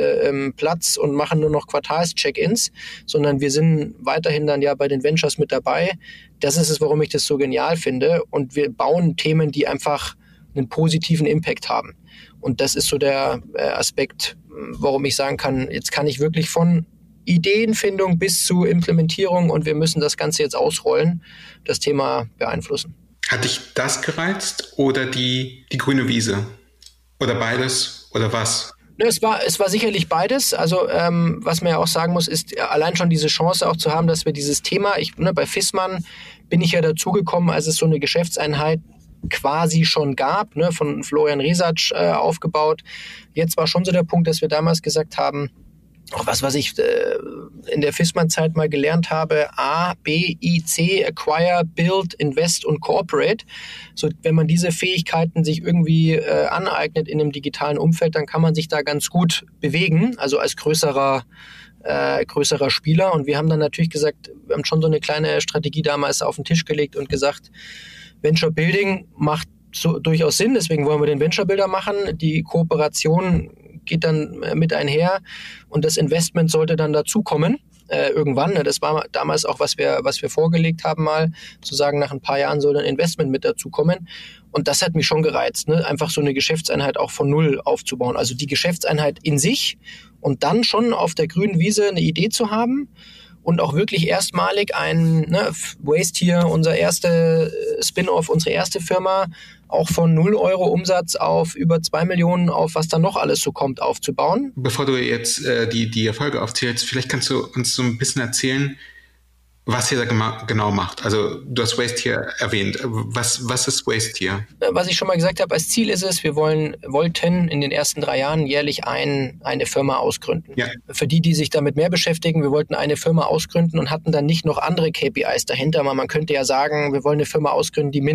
Platz und machen nur noch Quartals-Check-ins, sondern wir sind weiterhin dann ja bei den Ventures mit dabei. Das ist es, warum ich das so genial finde. Und wir bauen Themen, die einfach einen positiven Impact haben. Und das ist so der Aspekt, warum ich sagen kann, jetzt kann ich wirklich von Ideenfindung bis zu Implementierung und wir müssen das Ganze jetzt ausrollen, das Thema beeinflussen. Hat dich das gereizt oder die grüne Wiese? Oder beides? Oder was? Es war sicherlich beides. Also was man ja auch sagen muss, ist allein schon diese Chance auch zu haben, dass wir dieses Thema, bei Fissmann bin ich ja dazugekommen, als es so eine Geschäftseinheit quasi schon gab, von Florian Resatsch aufgebaut. Jetzt war schon so der Punkt, dass wir damals gesagt haben, auch was ich in der Fissmann-Zeit mal gelernt habe, A, B, I, C, Acquire, Build, Invest und Cooperate. So, wenn man diese Fähigkeiten sich irgendwie aneignet in einem digitalen Umfeld, dann kann man sich da ganz gut bewegen, also als größerer Spieler. Und wir haben dann natürlich gesagt, wir haben schon so eine kleine Strategie damals auf den Tisch gelegt und gesagt, Venture Building macht so durchaus Sinn, deswegen wollen wir den Venture Builder machen. Die Kooperation geht dann mit einher und das Investment sollte dann dazukommen irgendwann. Das war damals auch, was wir vorgelegt haben mal, zu sagen, nach ein paar Jahren soll ein Investment mit dazukommen. Und das hat mich schon gereizt, einfach so eine Geschäftseinheit auch von null aufzubauen. Also die Geschäftseinheit in sich und dann schon auf der grünen Wiese eine Idee zu haben und auch wirklich erstmalig Waste hier, unser erste Spin-off, unsere erste Firma, auch von 0 Euro Umsatz auf über 2 Millionen, auf was dann noch alles so kommt, aufzubauen. Bevor du jetzt die Erfolge aufzählst, vielleicht kannst du uns so ein bisschen erzählen, was ihr da genau macht. Also du hast Waste hier erwähnt. Was ist Waste hier? Was ich schon mal gesagt habe, als Ziel ist es, wir wollten in den ersten 3 Jahren jährlich eine Firma ausgründen. Ja. Für die sich damit mehr beschäftigen, wir wollten eine Firma ausgründen und hatten dann nicht noch andere KPIs dahinter. Man könnte ja sagen, wir wollen eine Firma ausgründen, die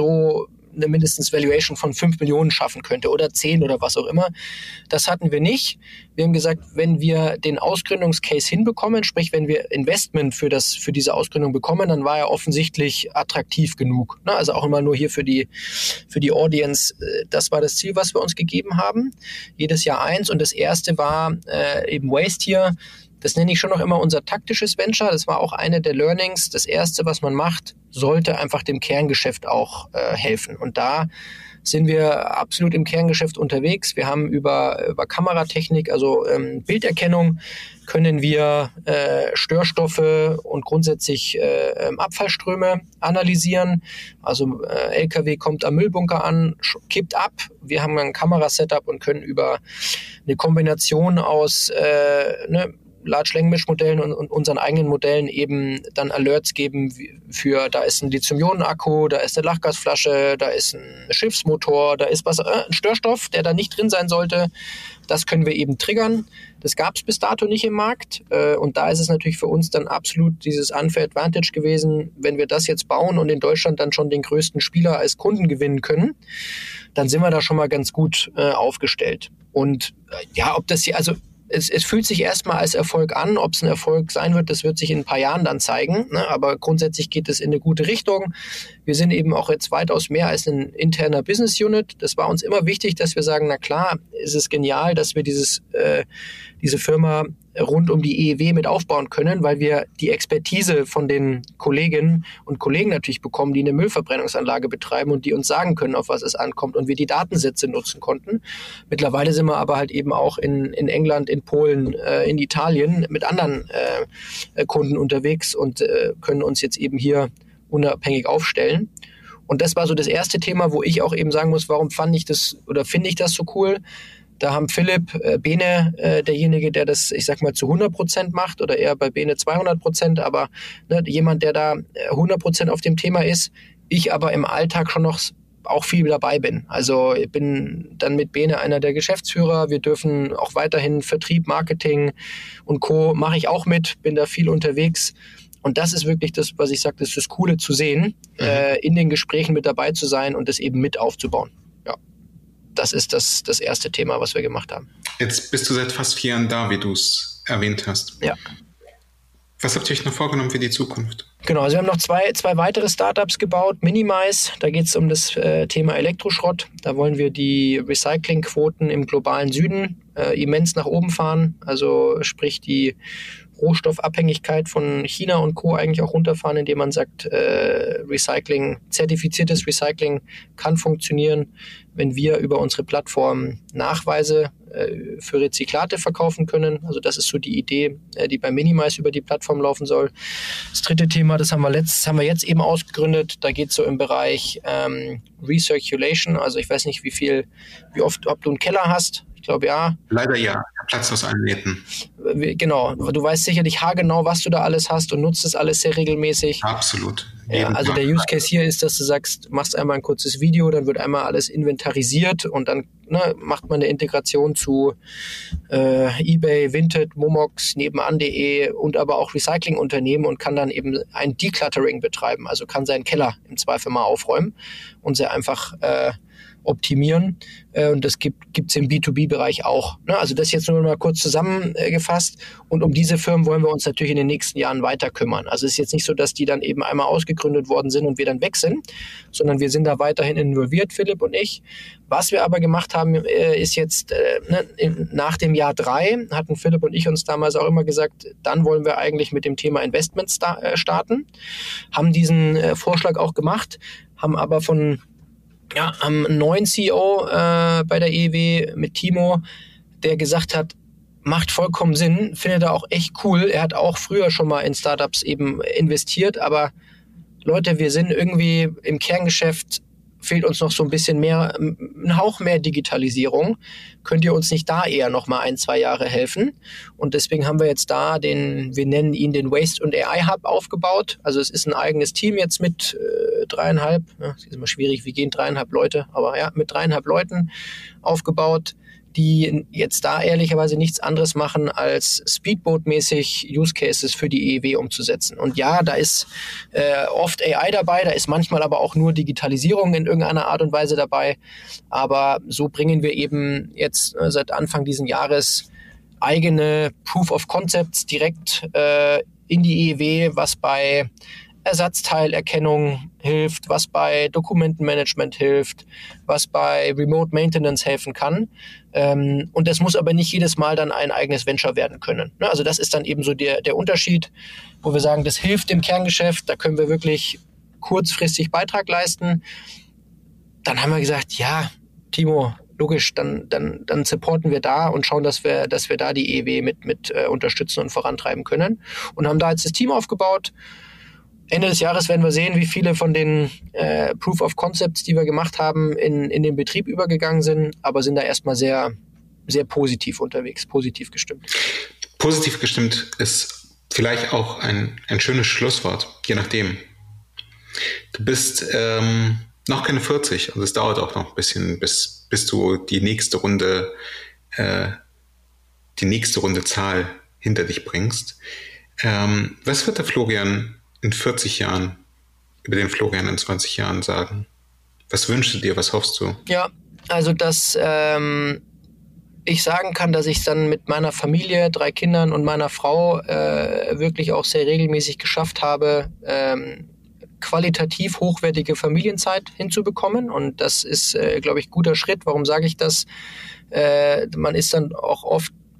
eine mindestens Valuation von 5 Millionen schaffen könnte oder 10 oder was auch immer. Das hatten wir nicht. Wir haben gesagt, wenn wir den Ausgründungscase hinbekommen, sprich, wenn wir Investment für diese Ausgründung bekommen, dann war er offensichtlich attraktiv genug. Also auch immer nur hier für die Audience. Das war das Ziel, was wir uns gegeben haben. Jedes Jahr 1. Und das erste war eben Waste hier. Das nenne ich schon noch immer unser taktisches Venture. Das war auch eine der Learnings. Das erste, was man macht, sollte einfach dem Kerngeschäft auch helfen. Und da sind wir absolut im Kerngeschäft unterwegs. Wir haben über Kameratechnik, also Bilderkennung, können wir Störstoffe und grundsätzlich Abfallströme analysieren. Also LKW kommt am Müllbunker an, kippt ab. Wir haben ein Kamerasetup und können über eine Kombination aus Large-Language-Modellen und unseren eigenen Modellen eben dann Alerts geben für, da ist ein Lithium-Ionen-Akku, da ist eine Lachgasflasche, da ist ein Schiffsmotor, da ist ein Störstoff, der da nicht drin sein sollte. Das können wir eben triggern. Das gab es bis dato nicht im Markt. Und da ist es natürlich für uns dann absolut dieses unfair advantage gewesen, wenn wir das jetzt bauen und in Deutschland dann schon den größten Spieler als Kunden gewinnen können, dann sind wir da schon mal ganz gut aufgestellt. Und ob das hier, also es fühlt sich erstmal als Erfolg an. Ob es ein Erfolg sein wird, das wird sich in ein paar Jahren dann zeigen. Aber grundsätzlich geht es in eine gute Richtung. Wir sind eben auch jetzt weitaus mehr als ein interner Business Unit. Das war uns immer wichtig, dass wir sagen, na klar, ist es genial, dass wir diese Firma rund um die EEW mit aufbauen können, weil wir die Expertise von den Kolleginnen und Kollegen natürlich bekommen, die eine Müllverbrennungsanlage betreiben und die uns sagen können, auf was es ankommt und wir die Datensätze nutzen konnten. Mittlerweile sind wir aber halt eben auch in England, in Polen, in Italien mit anderen Kunden unterwegs und können uns jetzt eben hier unabhängig aufstellen. Und das war so das erste Thema, wo ich auch eben sagen muss, warum finde ich das so cool? Da haben Philipp, Bene, derjenige, der das, ich sag mal, zu 100% macht oder eher bei Bene 200%, aber jemand, der da 100% auf dem Thema ist, ich aber im Alltag schon noch auch viel dabei bin. Also ich bin dann mit Bene einer der Geschäftsführer. Wir dürfen auch weiterhin Vertrieb, Marketing und Co. mache ich auch mit, bin da viel unterwegs. Und das ist wirklich das, was ich sage, das ist das Coole zu sehen, in den Gesprächen mit dabei zu sein und das eben mit aufzubauen. Ja, das ist das erste Thema, was wir gemacht haben. Jetzt bist du seit fast 4 Jahren da, wie du es erwähnt hast. Ja. Was habt ihr euch noch vorgenommen für die Zukunft? Genau, also wir haben noch zwei weitere Startups gebaut. Minimize, da geht es um das Thema Elektroschrott. Da wollen wir die Recyclingquoten im globalen Süden immens nach oben fahren. Also sprich die Rohstoffabhängigkeit von China und Co. eigentlich auch runterfahren, indem man sagt, zertifiziertes Recycling kann funktionieren, wenn wir über unsere Plattform Nachweise für Rezyklate verkaufen können. Also das ist so die Idee, die bei Minimize über die Plattform laufen soll. Das dritte Thema, das haben wir jetzt eben ausgegründet. Da geht es so im Bereich Recirculation. Also ich weiß nicht, wie oft, ob du einen Keller hast. Ich glaube, ja. Leider ja. Platz aus allen Nähten. Genau. Du weißt sicherlich haargenau, was du da alles hast und nutzt das alles sehr regelmäßig. Absolut. Ja, also der Use Case hier ist, dass du sagst, machst einmal ein kurzes Video, dann wird einmal alles inventarisiert und dann macht man eine Integration zu eBay, Vinted, Momox, nebenan.de und aber auch Recyclingunternehmen und kann dann eben ein Decluttering betreiben. Also kann seinen Keller im Zweifel mal aufräumen und sehr einfach optimieren. Und das gibt's im B2B-Bereich auch. Also das jetzt nur mal kurz zusammengefasst. Und um diese Firmen wollen wir uns natürlich in den nächsten Jahren weiter kümmern. Also es ist jetzt nicht so, dass die dann eben einmal ausgegründet worden sind und wir dann weg sind, sondern wir sind da weiterhin involviert, Philipp und ich. Was wir aber gemacht haben, ist jetzt nach dem Jahr 3, hatten Philipp und ich uns damals auch immer gesagt, dann wollen wir eigentlich mit dem Thema Investments starten. Haben diesen Vorschlag auch gemacht, haben aber am neuen CEO bei der EEW mit Timo, der gesagt hat, macht vollkommen Sinn, findet er auch echt cool. Er hat auch früher schon mal in Startups eben investiert, aber Leute, wir sind irgendwie im Kerngeschäft, fehlt uns noch so ein bisschen mehr, ein Hauch mehr Digitalisierung. Könnt ihr uns nicht da eher noch mal 1-2 Jahre helfen? Und deswegen haben wir jetzt da wir nennen ihn den Waste und AI Hub aufgebaut. Also es ist ein eigenes Team jetzt mit 3,5, das ist immer schwierig, wie gehen 3,5 Leute, aber ja, mit 3,5 Leuten aufgebaut, die jetzt da ehrlicherweise nichts anderes machen, als Speedboat-mäßig Use Cases für die EEW umzusetzen. Und ja, da ist oft AI dabei, da ist manchmal aber auch nur Digitalisierung in irgendeiner Art und Weise dabei. Aber so bringen wir eben jetzt seit Anfang diesen Jahres eigene Proof of Concepts direkt in die EEW, was bei Ersatzteilerkennung hilft, was bei Dokumentenmanagement hilft, was bei Remote Maintenance helfen kann. Und das muss aber nicht jedes Mal dann ein eigenes Venture werden können. Also das ist dann eben so der Unterschied, wo wir sagen, das hilft im Kerngeschäft, da können wir wirklich kurzfristig Beitrag leisten. Dann haben wir gesagt, ja, Timo, logisch, dann supporten wir da und schauen, dass wir da die EEW mit unterstützen und vorantreiben können. Und haben da jetzt das Team aufgebaut. Ende des Jahres werden wir sehen, wie viele von den Proof of Concepts, die wir gemacht haben, in den Betrieb übergegangen sind, aber sind da erstmal sehr, sehr positiv unterwegs, positiv gestimmt. Positiv gestimmt ist vielleicht auch ein schönes Schlusswort, je nachdem. Du bist noch keine 40, also es dauert auch noch ein bisschen, bis du die nächste Runde Zahl hinter dich bringst. Was wird der Florian in 40 Jahren über den Florian in 20 Jahren sagen? Was wünschst du dir, was hoffst du? Ja, also dass ich sagen kann, dass ich es dann mit meiner Familie, 3 Kindern und meiner Frau wirklich auch sehr regelmäßig geschafft habe, qualitativ hochwertige Familienzeit hinzubekommen. Und das ist, glaube ich, ein guter Schritt. Warum sage ich das? Man ist dann auch oft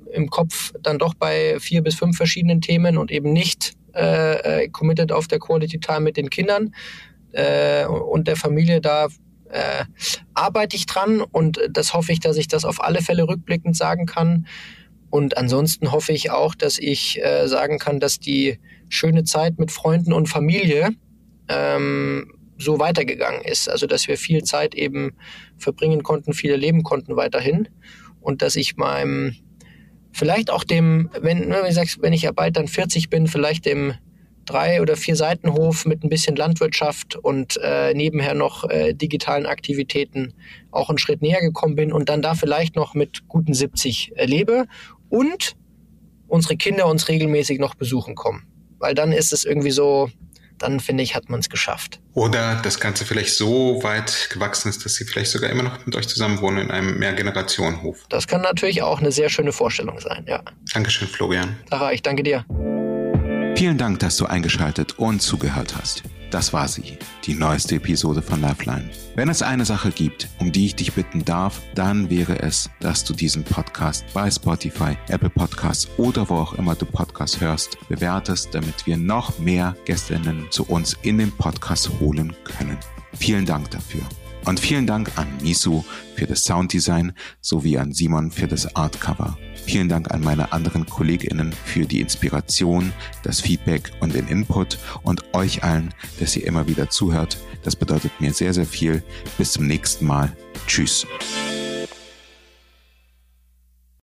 im Kopf dann doch bei 4 bis 5 verschiedenen Themen und eben nicht committed auf der Quality Time mit den Kindern und der Familie. Da arbeite ich dran und das hoffe ich, dass ich das auf alle Fälle rückblickend sagen kann. Und ansonsten hoffe ich auch, dass ich sagen kann, dass die schöne Zeit mit Freunden und Familie so weitergegangen ist. Also dass wir viel Zeit eben verbringen konnten, viel erleben konnten weiterhin. Und dass ich meinem, vielleicht auch dem, wenn ich ja bald dann 40 bin, vielleicht dem 3 oder 4 Seitenhof mit ein bisschen Landwirtschaft und nebenher noch digitalen Aktivitäten auch einen Schritt näher gekommen bin und dann da vielleicht noch mit guten 70 lebe und unsere Kinder uns regelmäßig noch besuchen kommen. Weil dann ist es irgendwie so, dann finde ich, hat man es geschafft. Oder das Ganze vielleicht so weit gewachsen ist, dass sie vielleicht sogar immer noch mit euch zusammen wohnen in einem Mehrgenerationenhof. Das kann natürlich auch eine sehr schöne Vorstellung sein, ja. Dankeschön, Florian. Sarah, ich danke dir. Vielen Dank, dass du eingeschaltet und zugehört hast. Das war sie, die neueste Episode von Lifeline. Wenn es eine Sache gibt, um die ich dich bitten darf, dann wäre es, dass du diesen Podcast bei Spotify, Apple Podcasts oder wo auch immer du Podcasts hörst, bewertest, damit wir noch mehr Gästinnen zu uns in den Podcast holen können. Vielen Dank dafür. Und vielen Dank an Misu für das Sounddesign sowie an Simon für das Artcover. Vielen Dank an meine anderen KollegInnen für die Inspiration, das Feedback und den Input und euch allen, dass ihr immer wieder zuhört. Das bedeutet mir sehr, sehr viel. Bis zum nächsten Mal. Tschüss.